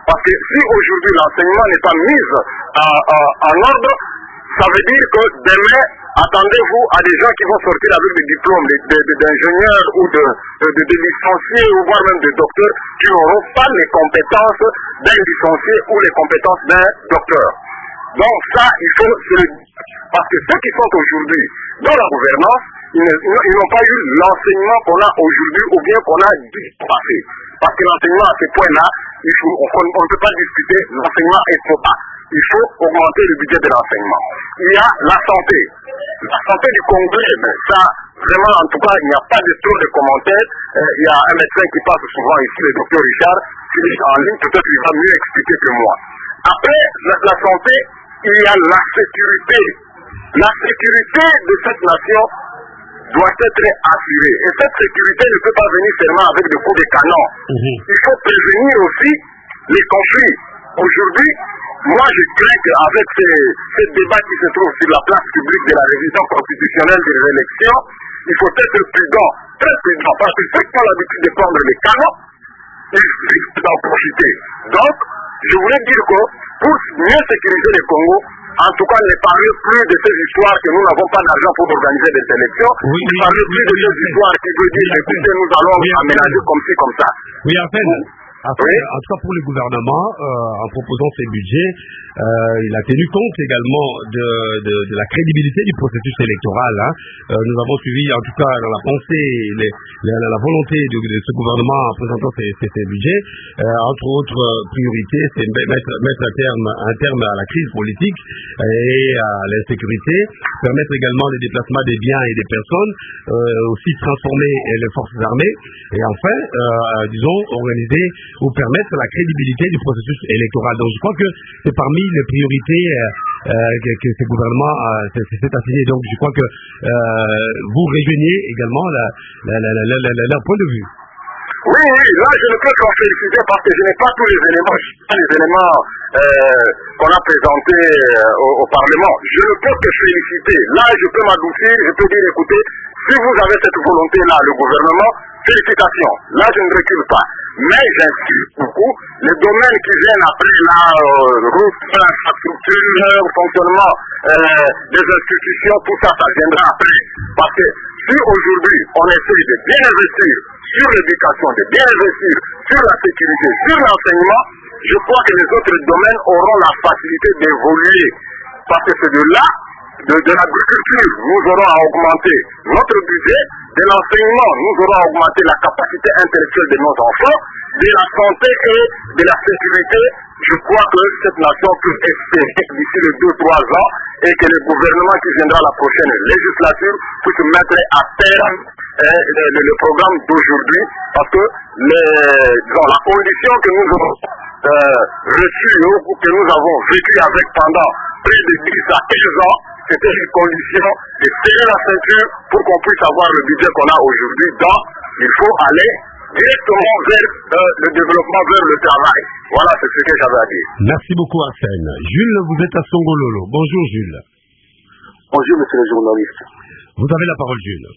Parce que si aujourd'hui l'enseignement n'est pas mis en, en, en ordre, ça veut dire que demain, attendez-vous à des gens qui vont sortir avec des diplômes d'ingénieurs ou de, de, de, de licenciés ou voire même de docteurs qui n'auront pas les compétences d'un licencié ou les compétences d'un docteur. Donc ça, il faut se le dire. Parce que ceux qui sont aujourd'hui dans la gouvernance, ils n'ont pas eu l'enseignement qu'on a aujourd'hui ou bien qu'on a dit passé. Parce que l'enseignement à ce point-là, on ne peut pas discuter, l'enseignement est trop bas. Il faut augmenter le budget de l'enseignement. Il y a la santé. La santé du Congolais, mais ça, vraiment, en tout cas, il n'y a pas de trop de commentaires. Euh, il y a un médecin qui passe souvent ici, le docteur Richard, s'il est en ligne, peut-être il va mieux expliquer que moi. Après la, la santé, il y a la sécurité. La sécurité de cette nation doit être assurée. Et cette sécurité ne peut pas venir seulement avec des coups de canon. Mmh. Il faut prévenir aussi les conflits. Aujourd'hui, moi je crains qu'avec ces, ces débats qui se trouvent sur la place publique de la révision constitutionnelle des élections, il faut être prudent, très prudent, parce que ceux qui ont l'habitude de prendre les canons, ils risquent d'en profiter. Donc, je voulais dire que pour mieux sécuriser le Congo, en tout cas, ne parlez plus de ces histoires que nous n'avons pas d'argent pour organiser des élections. Oui, ne parlez oui, plus oui, de ces oui, histoires qui veulent dire, écoutez, nous allons oui, aménager comme ci, comme ça. Oui, en fait, oui. En tout cas, pour le gouvernement, euh, en proposant ces budgets, euh, il a tenu compte également de, de, de la crédibilité du processus électoral. Hein. Euh, nous avons suivi, en tout cas, dans la pensée, les, les, la volonté de, de ce gouvernement en présentant ces, ces, ces budgets. Euh, entre autres priorités, c'est mettre, mettre un, terme, un terme à la crise politique et à l'insécurité, permettre également le déplacement des biens et des personnes, euh, aussi transformer les forces armées, et enfin, euh, disons, organiser ou permettre la crédibilité du processus électoral. Donc je crois que c'est parmi les priorités euh, que, que ce gouvernement euh, s'est assigné. Donc je crois que euh, vous rejoignez également la, la, la, la, la, la, leur point de vue. Oui, oui, là je ne peux qu'en féliciter parce que je n'ai pas tous les éléments, les éléments euh, qu'on a présentés euh, au, au Parlement. Je ne peux que féliciter. Là je peux m'adoucir, je peux dire écoutez, si vous avez cette volonté-là, le gouvernement, félicitations. Là je ne recule pas. Mais j'insiste beaucoup, les domaines qui viennent après la euh, route, l'infrastructure, le fonctionnement euh, des institutions, tout ça, ça viendra après. Parce que si aujourd'hui on essaie de bien investir sur l'éducation, de bien investir sur la sécurité, sur l'enseignement, je crois que les autres domaines auront la facilité d'évoluer. Parce que c'est de là, de, de l'agriculture, nous aurons à augmenter notre budget, de l'enseignement, nous aurons à augmenter la capacité intellectuelle de nos enfants, de la santé et de la sécurité. Je crois que cette nation peut espérer d'ici les deux trois ans et que le gouvernement qui viendra la prochaine législature puisse mettre à terme eh, le, le, le programme d'aujourd'hui, parce que les, dans la condition que nous avons euh, reçue ou que nous avons vécu avec pendant près de dix à quinze ans, c'était une condition de serrer la ceinture pour qu'on puisse avoir le budget qu'on a aujourd'hui. Donc, il faut aller directement vers euh, le développement, vers le travail. Voilà, c'est ce que j'avais à dire. Merci beaucoup, Arsène. Jules, vous êtes à Songololo. Bonjour, Jules. Bonjour, monsieur le journaliste. Vous avez la parole, Jules.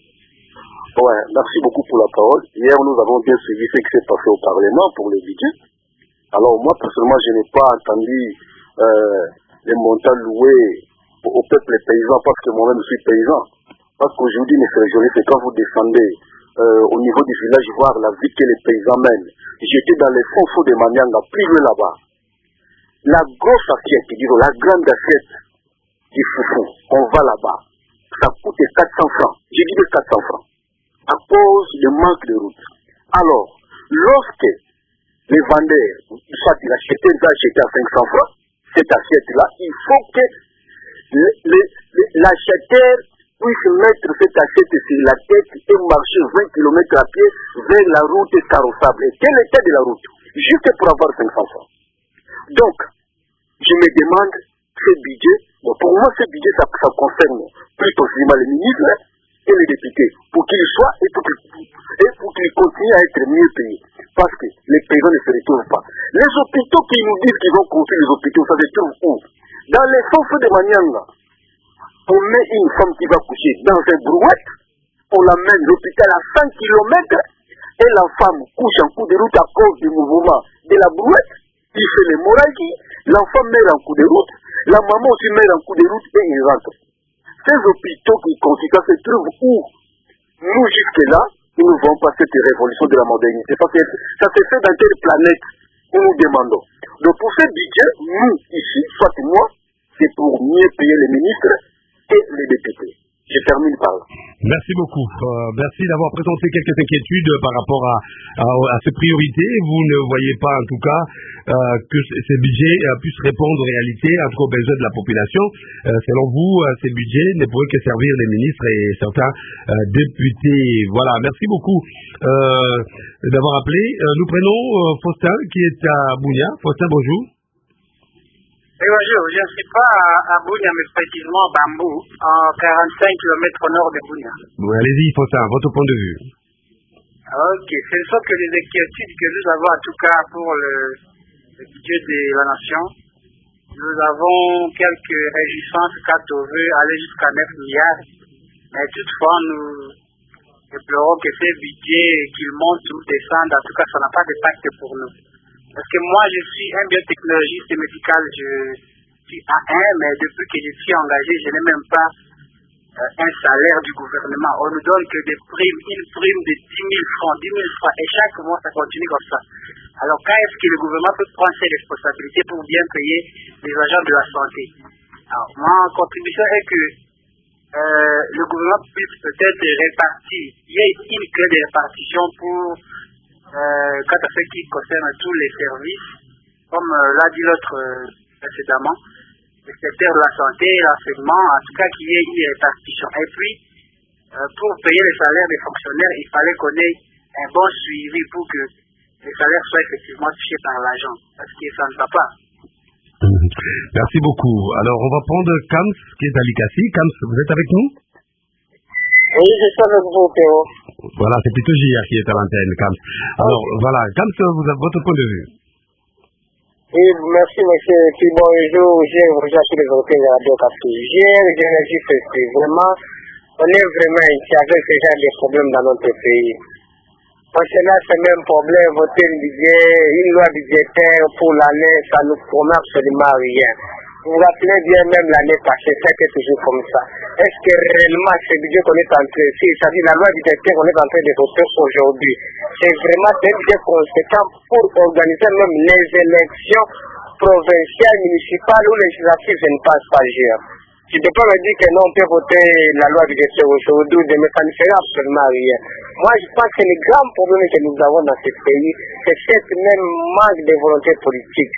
Ouais, merci beaucoup pour la parole. Hier, nous avons bien suivi ce qui s'est passé au Parlement pour le budget. Alors, moi, personnellement, je n'ai pas entendu euh, les montants loués au peuple paysan, parce que moi-même je suis paysan. Parce qu'aujourd'hui, monsieur le journaliste, quand vous descendez euh, au niveau du village, voir la vie que les paysans mènent. J'étais dans les fonds fonds de Manianga, plus loin là-bas. La grosse assiette, disons, la grande assiette du foufou, on va là-bas. Ça coûte quatre cents francs. J'ai dit de quatre cents francs. À cause du manque de route. Alors, lorsque les vendeurs, soit ils achetaient, ils achetaient à cinq cents francs, cette assiette-là, il faut que l'acheteur puisse mettre cette assiette sur la tête et marcher vingt kilomètres à pied vers la route carrossable. Et quel était de la route? Juste pour avoir cinq cents francs. Donc, je me demande, ce budget, bon, pour moi ce budget, ça, ça concerne plutôt les ministres et les députés, pour qu'ils soient et pour qu'ils qu'ils continuent à être mieux payés. Parce que les paysans ne se retrouvent pas. Les hôpitaux qui nous disent qu'ils vont construire les hôpitaux, ça se trouve où? Dans les centres de Manianga, on met une femme qui va coucher dans un brouette, on l'amène l'hôpital à cent kilomètres, et la femme couche en coup de route à cause du mouvement de la brouette. il fait l'hémorragie, l'enfant meurt en coup de route, la maman aussi meurt en coup de route et il rentre. Ces hôpitaux qui constituent se trouvent où? Nous, jusque-là, nous ne voyons pas cette révolution de la modernité. Ça se, ça se fait dans quelle planète où nous demandons. Donc pour ce budget, nous, ici, soit moi, c'est pour mieux payer les ministres et les députés. Je termine par là. Merci beaucoup. Euh, merci d'avoir présenté quelques inquiétudes par rapport à, à, à ces priorités. Vous ne voyez pas, en tout cas, euh, que ces budgets euh, puissent répondre en réalité aux besoins de la population. Euh, selon vous, euh, ces budgets ne pourraient que servir les ministres et certains euh, députés. Voilà, merci beaucoup euh, d'avoir appelé. Euh, nous prenons euh, Faustin qui est à Bunia. Faustin, bonjour. Oui, bonjour, je ne suis pas à Bunia, mais précisément à Bambou, à quarante-cinq kilomètres au nord de Bunia. Oui, allez-y, Faustin, votre point de vue. Ok, ce ne sont que les inquiétudes que nous avons en tout cas pour le, le budget de la nation. Nous avons quelques réjouissances quant au vœu aller jusqu'à neuf milliards, mais toutefois nous déplorons que ces budgets, qu'ils montent ou descendent, en tout cas ça n'a pas d'impact pour nous. Parce que moi, je suis un biotechnologiste médical, je suis A un, mais depuis que je suis engagé, je n'ai même pas euh, un salaire du gouvernement. On nous donne que des primes, une prime de dix mille francs, dix mille francs, et chaque mois, ça continue comme ça. Alors, quand est-ce que le gouvernement peut prendre ses responsabilités pour bien payer les agents de la santé? Alors, ma contribution est que euh, le gouvernement puisse peut-être répartir, il y a une clé de répartition pour Euh, quant à ce qui concerne tous les services, comme euh, l'a dit l'autre euh, précédemment, le secteur de la santé, l'enseignement, en tout cas qu'il y ait une répartition. Et puis, euh, pour payer les salaires des fonctionnaires, il fallait qu'on ait un bon suivi pour que les salaires soient effectivement touchés par l'agent, parce que ça ne va pas. Merci beaucoup. Alors, on va prendre Kams qui est à Likasi. Kams, vous êtes avec nous? Oui, je suis avec vous, Théo. Voilà, c'est plutôt J R qui est à l'antenne, Kams. Alors, okay. Voilà, Kams, vous avez votre point de vue. Oui, merci, monsieur. Puis bonjour, j'ai rejoint sur les autres de la radio Café. J'ai l'énergie festive. Vraiment, on est vraiment ici avec ce genre de problèmes dans notre pays. Parce que là, c'est même problème, voter un budget, une loi budgétaire pour l'année, ça ne nous promet absolument rien. Vous vous rappelez bien, même l'année passée, c'était toujours comme ça. Est-ce que réellement ce budget qu'on est en train de faire, c'est-à-dire la loi budgétaire qu'on est en train de voter aujourd'hui, c'est vraiment un budget conséquent pour organiser même les élections provinciales, municipales ou législatives, je ne pense pas, Gérard. Tu ne peux pas me dire que non, on peut voter la loi budgétaire aujourd'hui, mais ça ne fera absolument rien. Moi, je pense que le grand problème que nous avons dans ce pays, c'est cette même manque de volonté politique.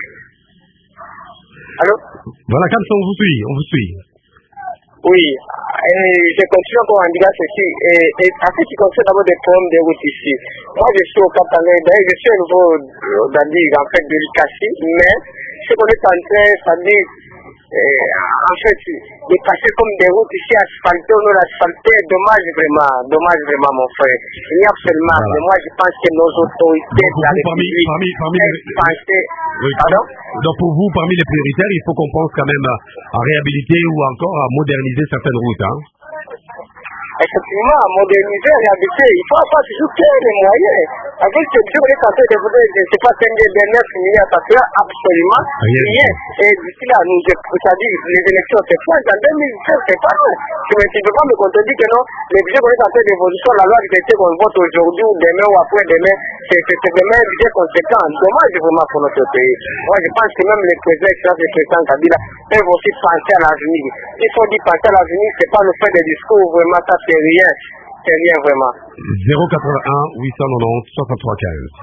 Allô? Voilà, comme ça, on vous suit, on vous suit. Oui, et je continue encore en disant ceci. Et, et en ce qui concerne d'abord des problèmes de route ici, moi je suis au Cap-Tangay, d'ailleurs je suis au niveau d'Andir, en fait, de l'Ikasi, mais ce qu'on est en train, ça dit, euh, en fait, de passer comme des routes ici asphaltées ou non asphaltées, dommage vraiment, dommage vraiment, mon frère. Il y a absolument, voilà. Mais moi je pense que nos autorités de la République parmi, parmi, parmi penser, oui. Pardon? Donc pour vous, parmi les prioritaires, il faut qu'on pense quand même à, à réhabiliter ou encore à moderniser certaines routes, hein? Effectivement, à moderniser, à réhabiliter, il faut avoir toujours les moyens. Avec ce budget, on est en train de voter, je ne sais pas, combien de dernières milliards, ça sera absolument rien. rien. Et d'ici là, nous, c'est-à-dire, les élections, c'est quoi? En deux mille dix-sept, c'est pas mal. Tu ne peux pas me contredire que non, les budgets qu'on est en train d'évolution, la loi budgétaire qu'on vote aujourd'hui, ou demain, ou après demain, c'est vraiment un budget conséquent. Dommage vraiment pour notre pays. Moi, je pense que même les présidents, les présidents Kabila, peuvent aussi penser à l'avenir. Il faut dire penser à l'avenir, c'est pas le fait des discours, vraiment, ça c'est rien, c'est rien vraiment. zéro quatre-vingt-un huit cent quatre-vingt-dix soixante-trois quinze.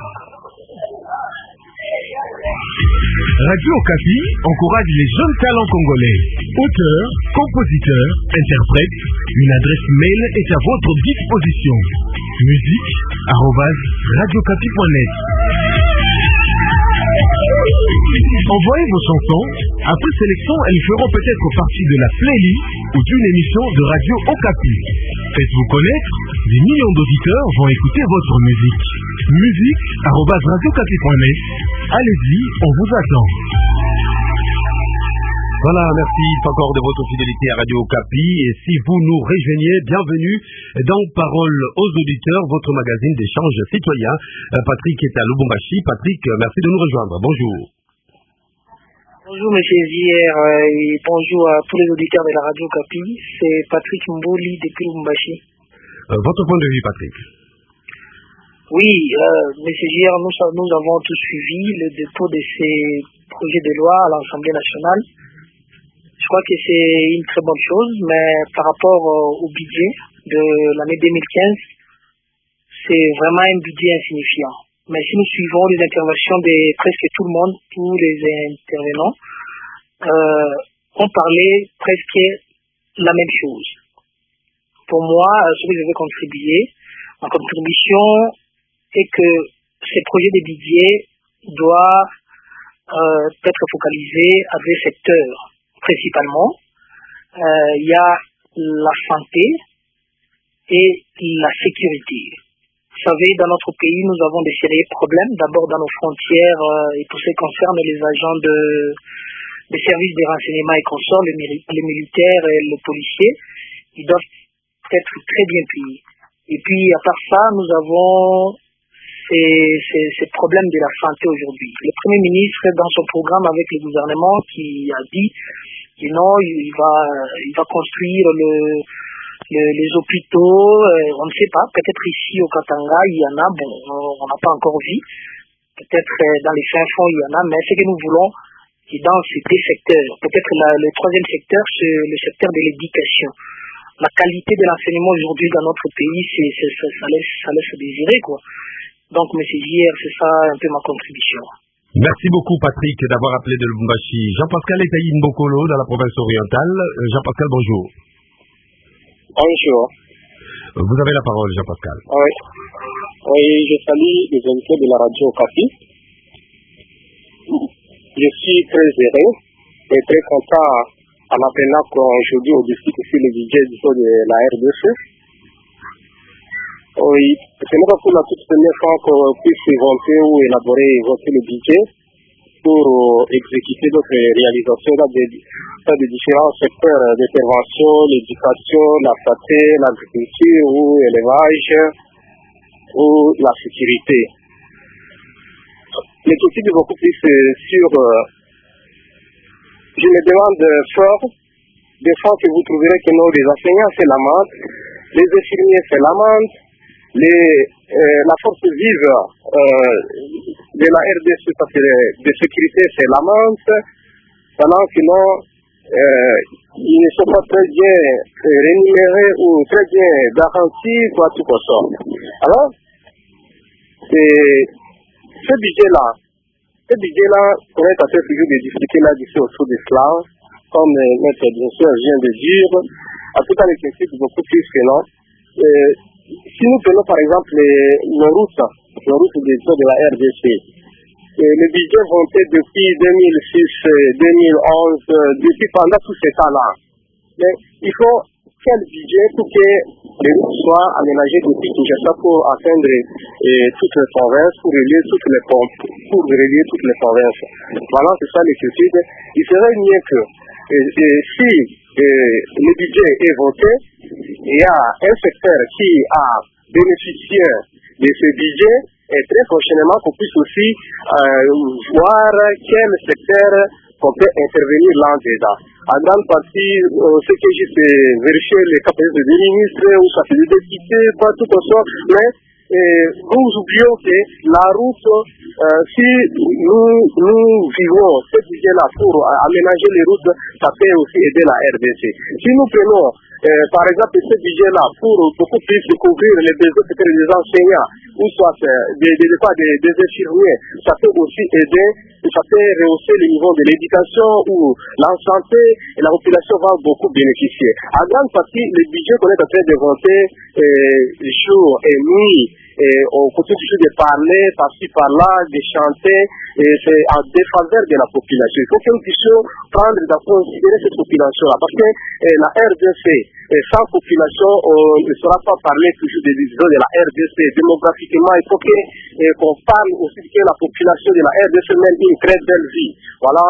Radio Okapi encourage les jeunes talents congolais. Auteurs, compositeurs, interprètes, une adresse mail est à votre disposition. Musique arobase radiocapi point net. Envoyez vos chansons. Après sélection, elles feront peut-être partie de la playlist ou d'une émission de Radio Okapi. Faites-vous connaître, des millions d'auditeurs vont écouter votre musique. Musique arobase radiocapi point net. Allez-y, on vous attend. Voilà, merci encore de votre fidélité à Radio Okapi. Et si vous nous rejoignez, bienvenue dans Parole aux auditeurs, votre magazine d'échange citoyen. Patrick est à Lubumbashi. Patrick, merci de nous rejoindre. Bonjour. Bonjour M. Zier et bonjour à tous les auditeurs de la radio Kapi. C'est Patrick Mbouli depuis Lubumbashi. Euh, votre point de vue, Patrick? Oui, euh, M. Zier, nous, nous avons tous suivi le dépôt de ces projets de loi à l'Assemblée nationale. Je crois que c'est une très bonne chose, mais par rapport euh, au budget de l'année deux mille quinze, c'est vraiment un budget insignifiant. Mais si nous suivons les interventions de presque tout le monde, tous les intervenants, euh, ont parlé presque la même chose. Pour moi, ce que je vais contribuer, ma contribution est que ces projets de budget doivent euh, être focalisés à deux secteurs, principalement. Euh, il y a la santé et la sécurité. Vous savez, dans notre pays, nous avons des sérieux problèmes, d'abord dans nos frontières, euh, et pour ce qui concerne les agents de, des services de renseignement et consorts, les, les militaires et les policiers, ils doivent être très bien payés. Et puis, à part ça, nous avons ces, ces, ces problèmes de la santé aujourd'hui. Le Premier ministre, dans son programme avec le gouvernement, qui a dit que non, il va, il va construire le... Le, les hôpitaux, euh, on ne sait pas, peut-être ici au Katanga, il y en a, bon, on n'a pas encore vu, peut-être euh, dans les fins fonds, il y en a, mais ce que nous voulons, c'est dans ces deux secteurs. Peut-être la, le troisième secteur, c'est le secteur de l'éducation. La qualité de l'enseignement aujourd'hui dans notre pays, c'est, c'est, ça, ça, laisse, ça laisse désirer, quoi. Donc, M. Zier, c'est ça un peu ma contribution. Merci beaucoup, Patrick, d'avoir appelé de Lubumbashi. Jean-Pascal Etaï Mbokolo, dans la province orientale. Jean-Pascal, bonjour. Bonjour. Vous avez la parole, Jean-Pascal. Oui. Oui, je salue les invités de la radio Kapi. Je suis très heureux et très content en apprenant qu'aujourd'hui on discute sur le budget de la R D C. Oui, ce n'est pas pour la toute première fois qu'on puisse voter ou élaborer et voter le budget pour exécuter d'autres réalisations dans des, dans des différents secteurs d'intervention, l'éducation, la santé, l'agriculture ou l'élevage ou la sécurité. Les questions de beaucoup plus sur, euh, je me demande fort, des fois que vous trouverez que non, les enseignants se lamentent, les infirmiers se lamentent, les, euh, la force vive euh, de la R D C de sécurité se lamente, pendant que non, euh, ils ne sont pas très bien euh, rémunérés ou très bien garantis, quoi, tout comme ça. Alors, ce budget-là, ce budget-là, on est en train toujours de discuter là-dessus autour de cela, comme euh, notre directeur vient de dire, en tout cas les principes beaucoup plus que non. Euh, si nous prenons par exemple les, les routes, les routes des de la R D C, euh, le budget voté depuis deux mille six, deux mille onze, euh, depuis pendant tous ces temps-là. Mais il faut quel budget pour que les routes soient aménagées depuis Kinshasa pour atteindre euh, toutes les provinces, pour relier toutes les pour relier toutes les provinces. Voilà, c'est ça l'inquiétude. Il serait mieux que euh, euh, si euh, le budget est voté, il y a un secteur qui a bénéficié de ce budget et très prochainement qu'on puisse aussi euh, voir quel secteur qu'on peut intervenir là-dedans. En grande partie, euh, ce que j'ai fait vérifier les capacités des ministres ou ça fait des députés, pas tout comme ça, mais euh, nous oublions que la route, euh, si nous, nous vivons ce budget-là pour euh, aménager les routes, ça peut aussi aider la R D C. Si nous prenons euh, par exemple ce budget-là pour beaucoup plus couvrir les besoins des enseignants ou soit euh, des, des, des, des, des infirmiers, ça peut aussi aider, ça peut rehausser le niveau de l'éducation où la santé et la population va beaucoup bénéficier. En grande partie, le budget qu'on est en train de voter euh, jour et nuit, et on continue toujours de parler par-ci par-là, de chanter, et c'est en défaveur de la population. Il faut que nous puissions prendre en considérer cette population-là, parce que euh, la R D C, euh, sans population, on ne saura pas parler toujours des décisions de la R D C. Démographiquement, il faut que, euh, qu'on parle aussi que la population de la R D C mène une très belle vie. Voilà,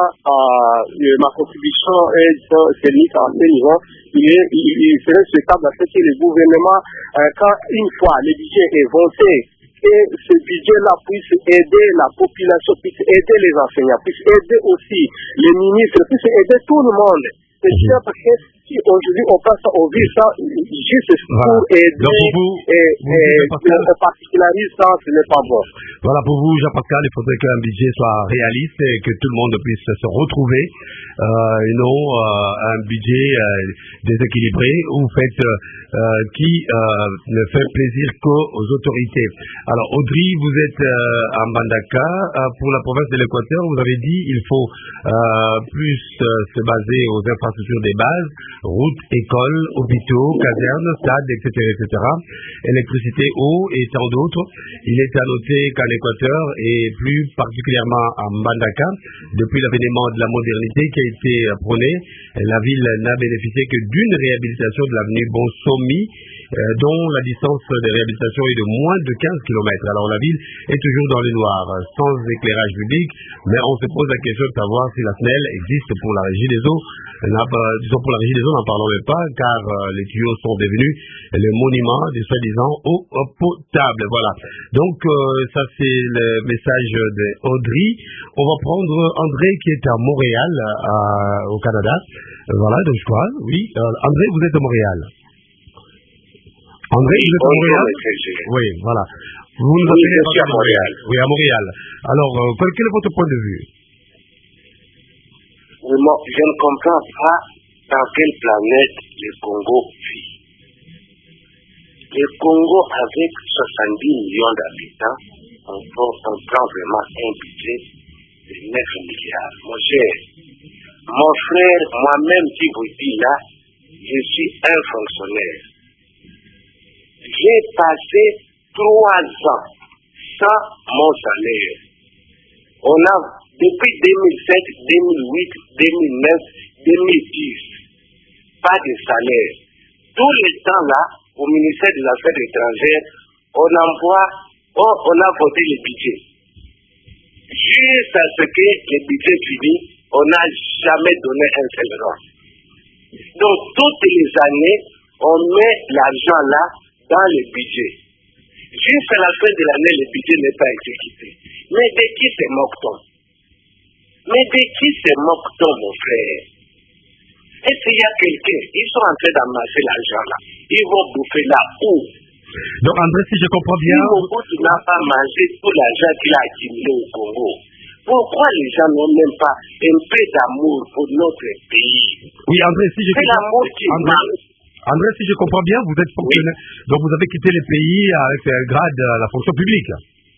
euh, ma contribution est mise à ce niveau. Il, est, il, il serait souhaitable à ce que le gouvernement, euh, quand une fois le budget est voté, que ce budget-là puisse aider la population, puisse aider les enseignants, puisse aider aussi les ministres, puisse aider tout le monde. C'est sûr parce que si aujourd'hui on passe au vif ça, juste pour voilà. aider vous, et, vous et on particularise ça, ce n'est pas bon. Voilà, pour vous, Jean-Pascal, il faudrait qu'un budget soit réaliste et que tout le monde puisse se retrouver, euh, et non euh, un budget euh, déséquilibré ou fait euh, qui euh, ne fait plaisir qu'aux autorités. Alors, Audrey, vous êtes euh, à Mbandaka. Euh, pour la province de l'Équateur, vous avez dit il faut euh, plus euh, se baser aux infrastructures des bases, routes, écoles, hôpitaux, casernes, stades, et cetera, et cetera. Électricité, eau et tant d'autres. Il est à noter qu'à l'Équateur et plus particulièrement à Mbandaka, depuis l'avènement de la modernité qui a été prônée, la ville n'a bénéficié que d'une réhabilitation de l'avenue Bonsomi, euh, dont la distance de réhabilitation est de moins de quinze kilomètres. Alors la ville est toujours dans le noir, sans éclairage public, mais on se pose la question de savoir si la S N E L existe pour la régie des eaux. Disons pour la régie des eaux, n'en parlons même pas, car euh, les tuyaux sont devenus le monument des soi-disant eau potable. Voilà. Donc euh, ça c'est le message d'Audrey. On va prendre André qui est à Montréal, à, au Canada. Voilà, donc je crois, oui. Euh, André, vous êtes à Montréal. André, vous êtes à Montréal? Oui, voilà. Vous nous oui, appelez je suis à Montréal. Oui, à Montréal. Alors, euh, quel, quel est votre point de vue? Oui, moi, je ne comprends pas dans quelle planète le Congo vit. Le Congo, avec soixante-dix millions d'habitants, on, on prend vraiment un budget de neuf milliards. Mon cher, mon frère, moi-même qui vous dis là, je suis un fonctionnaire. J'ai passé trois ans sans mon salaire. On a, depuis deux mille sept, deux mille huit, deux mille neuf, deux mille dix, pas de salaire. Tout le temps là, au ministère des Affaires étrangères, on envoie, on, on a voté le budget. Jusqu'à ce que le budget finit, on n'a jamais donné un seul rang. Donc, toutes les années, on met l'argent là dans le budget. Jusqu'à la fin de l'année, le budget n'est pas exécuté. Mais de qui se moque-t-on? Mais de qui se moque-t-on, mon frère? Est-ce qu'il y a quelqu'un? Ils sont en train d'amasser l'argent là. Ils vont bouffer là où? Donc, André, si je comprends bien. Si Mobutu n'a pas mangé tout l'argent qu'il a accumulé au Congo, pourquoi les gens n'ont même pas un peu d'amour pour notre pays? Oui, André, si je C'est l'amour qui manque. André, si je comprends bien, vous êtes fonctionnaire. Oui. Donc, vous avez quitté les pays avec un grade à la fonction publique.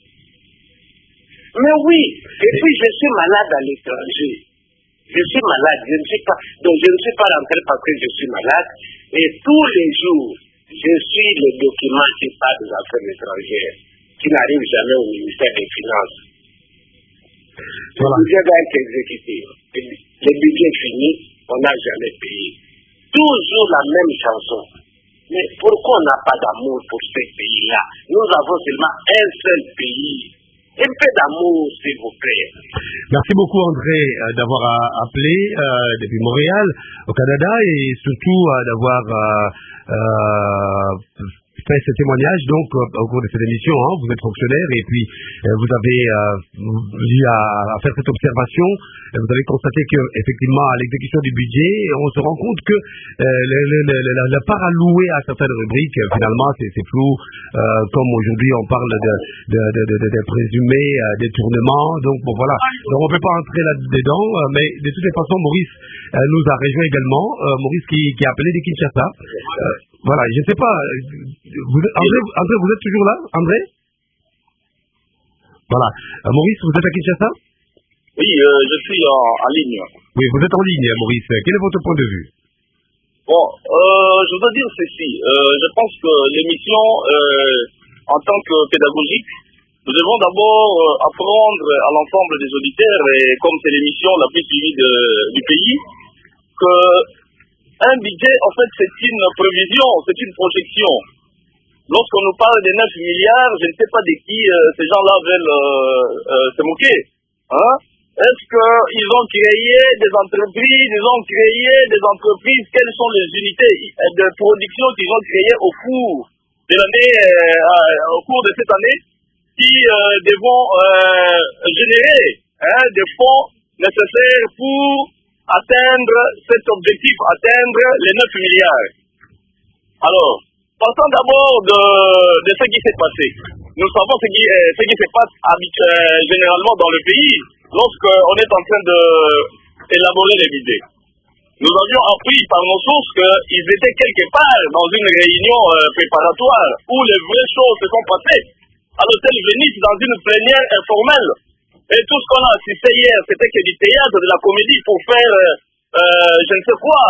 Mais oui, et puis je suis malade à l'étranger. Je suis malade, je ne suis pas, donc je ne suis pas rentré parce que je suis malade. Et tous les jours, je suis le document qui parle des affaires étrangères, qui n'arrive jamais au ministère des Finances. Voilà. Le budget va être exécuté. Le budget fini, on n'a jamais payé. Toujours la même chanson. Mais pourquoi on n'a pas d'amour pour ce pays-là? Nous avons seulement un seul pays. Un peu d'amour, s'il vous plaît. Merci beaucoup, André, euh, d'avoir euh, appelé euh, depuis Montréal, au Canada, et surtout euh, d'avoir euh, euh, fait ce témoignage donc au cours de cette émission. Hein, vous êtes fonctionnaire et puis euh, vous avez euh, eu à, à faire cette observation. Vous avez constaté que effectivement à l'exécution du budget, on se rend compte que euh, le, le, le, la, la part allouée à certaines rubriques, euh, finalement, c'est, c'est flou. Euh, comme aujourd'hui, on parle de, de, de, de, de, de présumés euh, détournements. Donc bon, voilà. Donc on ne peut pas entrer là-dedans, euh, mais de toutes les façons, Maurice euh, nous a rejoint également. Euh, Maurice qui, qui a appelé de Kinshasa. Euh, voilà, je ne sais pas. Vous, André, André, vous êtes toujours là, André? Voilà. Euh, Maurice, vous êtes à Kinshasa? Oui, euh, je suis en, en ligne. Oui, vous êtes en ligne, Maurice. Quel est votre point de vue? Bon, euh, je veux dire ceci. Euh, je pense que l'émission, euh, en tant que pédagogique, nous devons d'abord euh, apprendre à l'ensemble des auditeurs, et comme c'est l'émission la plus suivie de, du pays, que un budget, en fait, c'est une prévision, c'est une projection. Lorsqu'on nous parle des neuf milliards, je ne sais pas de qui euh, ces gens-là veulent euh, euh, se moquer. Hein? Est-ce qu'ils ont créé des entreprises, ils ont créé des entreprises, quelles sont les unités de production qu'ils ont créées au cours de l'année, euh, au cours de cette année? qui euh, devront euh, générer hein, des fonds nécessaires pour atteindre cet objectif, atteindre les neuf milliards. Alors, passons d'abord de, de ce qui s'est passé. Nous savons ce qui, euh, ce qui se passe euh, généralement dans le pays lorsqu'on est en train d'élaborer les budgets. Nous avions appris par nos sources qu'ils étaient quelque part dans une réunion euh, préparatoire où les vraies choses se sont passées à l'hôtel Venise dans une plénière informelle. Et tout ce qu'on a assisté hier, c'était que du théâtre, de la comédie pour faire, euh, je ne sais quoi,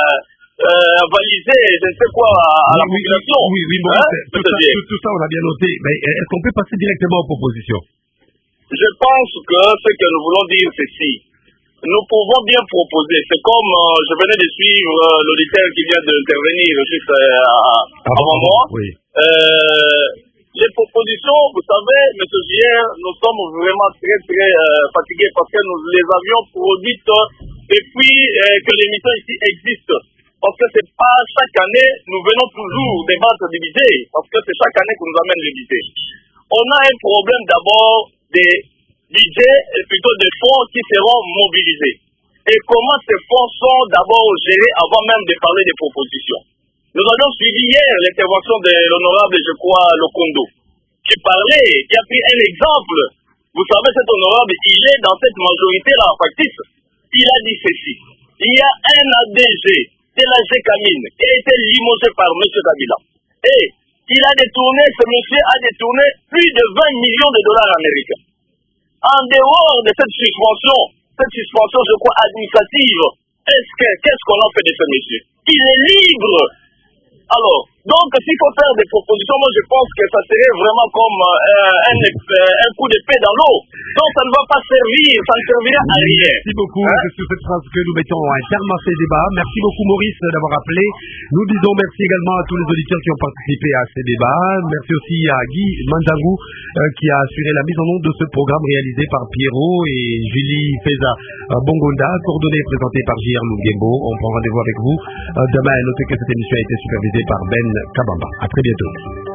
euh, valiser, je ne sais quoi, à oui, la oui, population. Oui, oui, bon, hein, tout, ça, tout, tout ça, on a bien noté. Mais est-ce qu'on peut passer directement aux propositions? Je pense que ce que nous voulons dire, c'est si. Nous pouvons bien proposer. C'est comme euh, je venais de suivre euh, l'auditeur qui vient d'intervenir juste euh, avant moi. Oui. Euh, les propositions, vous savez, M. Gier, nous sommes vraiment très très euh, fatigués parce que nous les avions produites depuis euh, que l'émission ici existe. Parce que c'est pas chaque année, nous venons toujours débattre des budgets, parce que c'est chaque année qu'on nous amène les budgets. On a un problème d'abord des budgets, et plutôt des fonds qui seront mobilisés. Et comment ces fonds sont d'abord gérés avant même de parler des propositions. Nous avons suivi hier l'intervention de l'honorable, je crois, Lokondo, qui parlait, qui a pris un exemple. Vous savez, cet honorable, il est dans cette majorité-là, factice. Il a dit ceci. Il y a un A D G de la G C A M I N qui a été limogé par M. Kabila. Et il a détourné, ce monsieur a détourné plus de vingt millions de dollars américains. En dehors de cette suspension, cette suspension, je crois, administrative, est-ce que, qu'est-ce qu'on a fait de ce monsieur? Il est libre. Alors, donc, s'il faut faire des propositions, moi je pense que ça serait vraiment comme euh, un, euh, un coup d'épée dans l'eau. Donc, ça ne va pas servir, ça ne servira à rien. Merci beaucoup. Hein? C'est sur cette phrase que nous mettons un terme à ces débats. Merci beaucoup, Maurice, d'avoir appelé. Nous disons merci également à tous les auditeurs qui ont participé à ces débats. Merci aussi à Guy Mandangou, euh, qui a assuré la mise en onde de ce programme réalisé par Pierrot et Julie Feza euh, Bongonda, coordonné et présenté par J R Lungembo. On prend rendez-vous avec vous euh, demain. Notez que cette émission a été supervisée par Ben Kabamba. À très bientôt.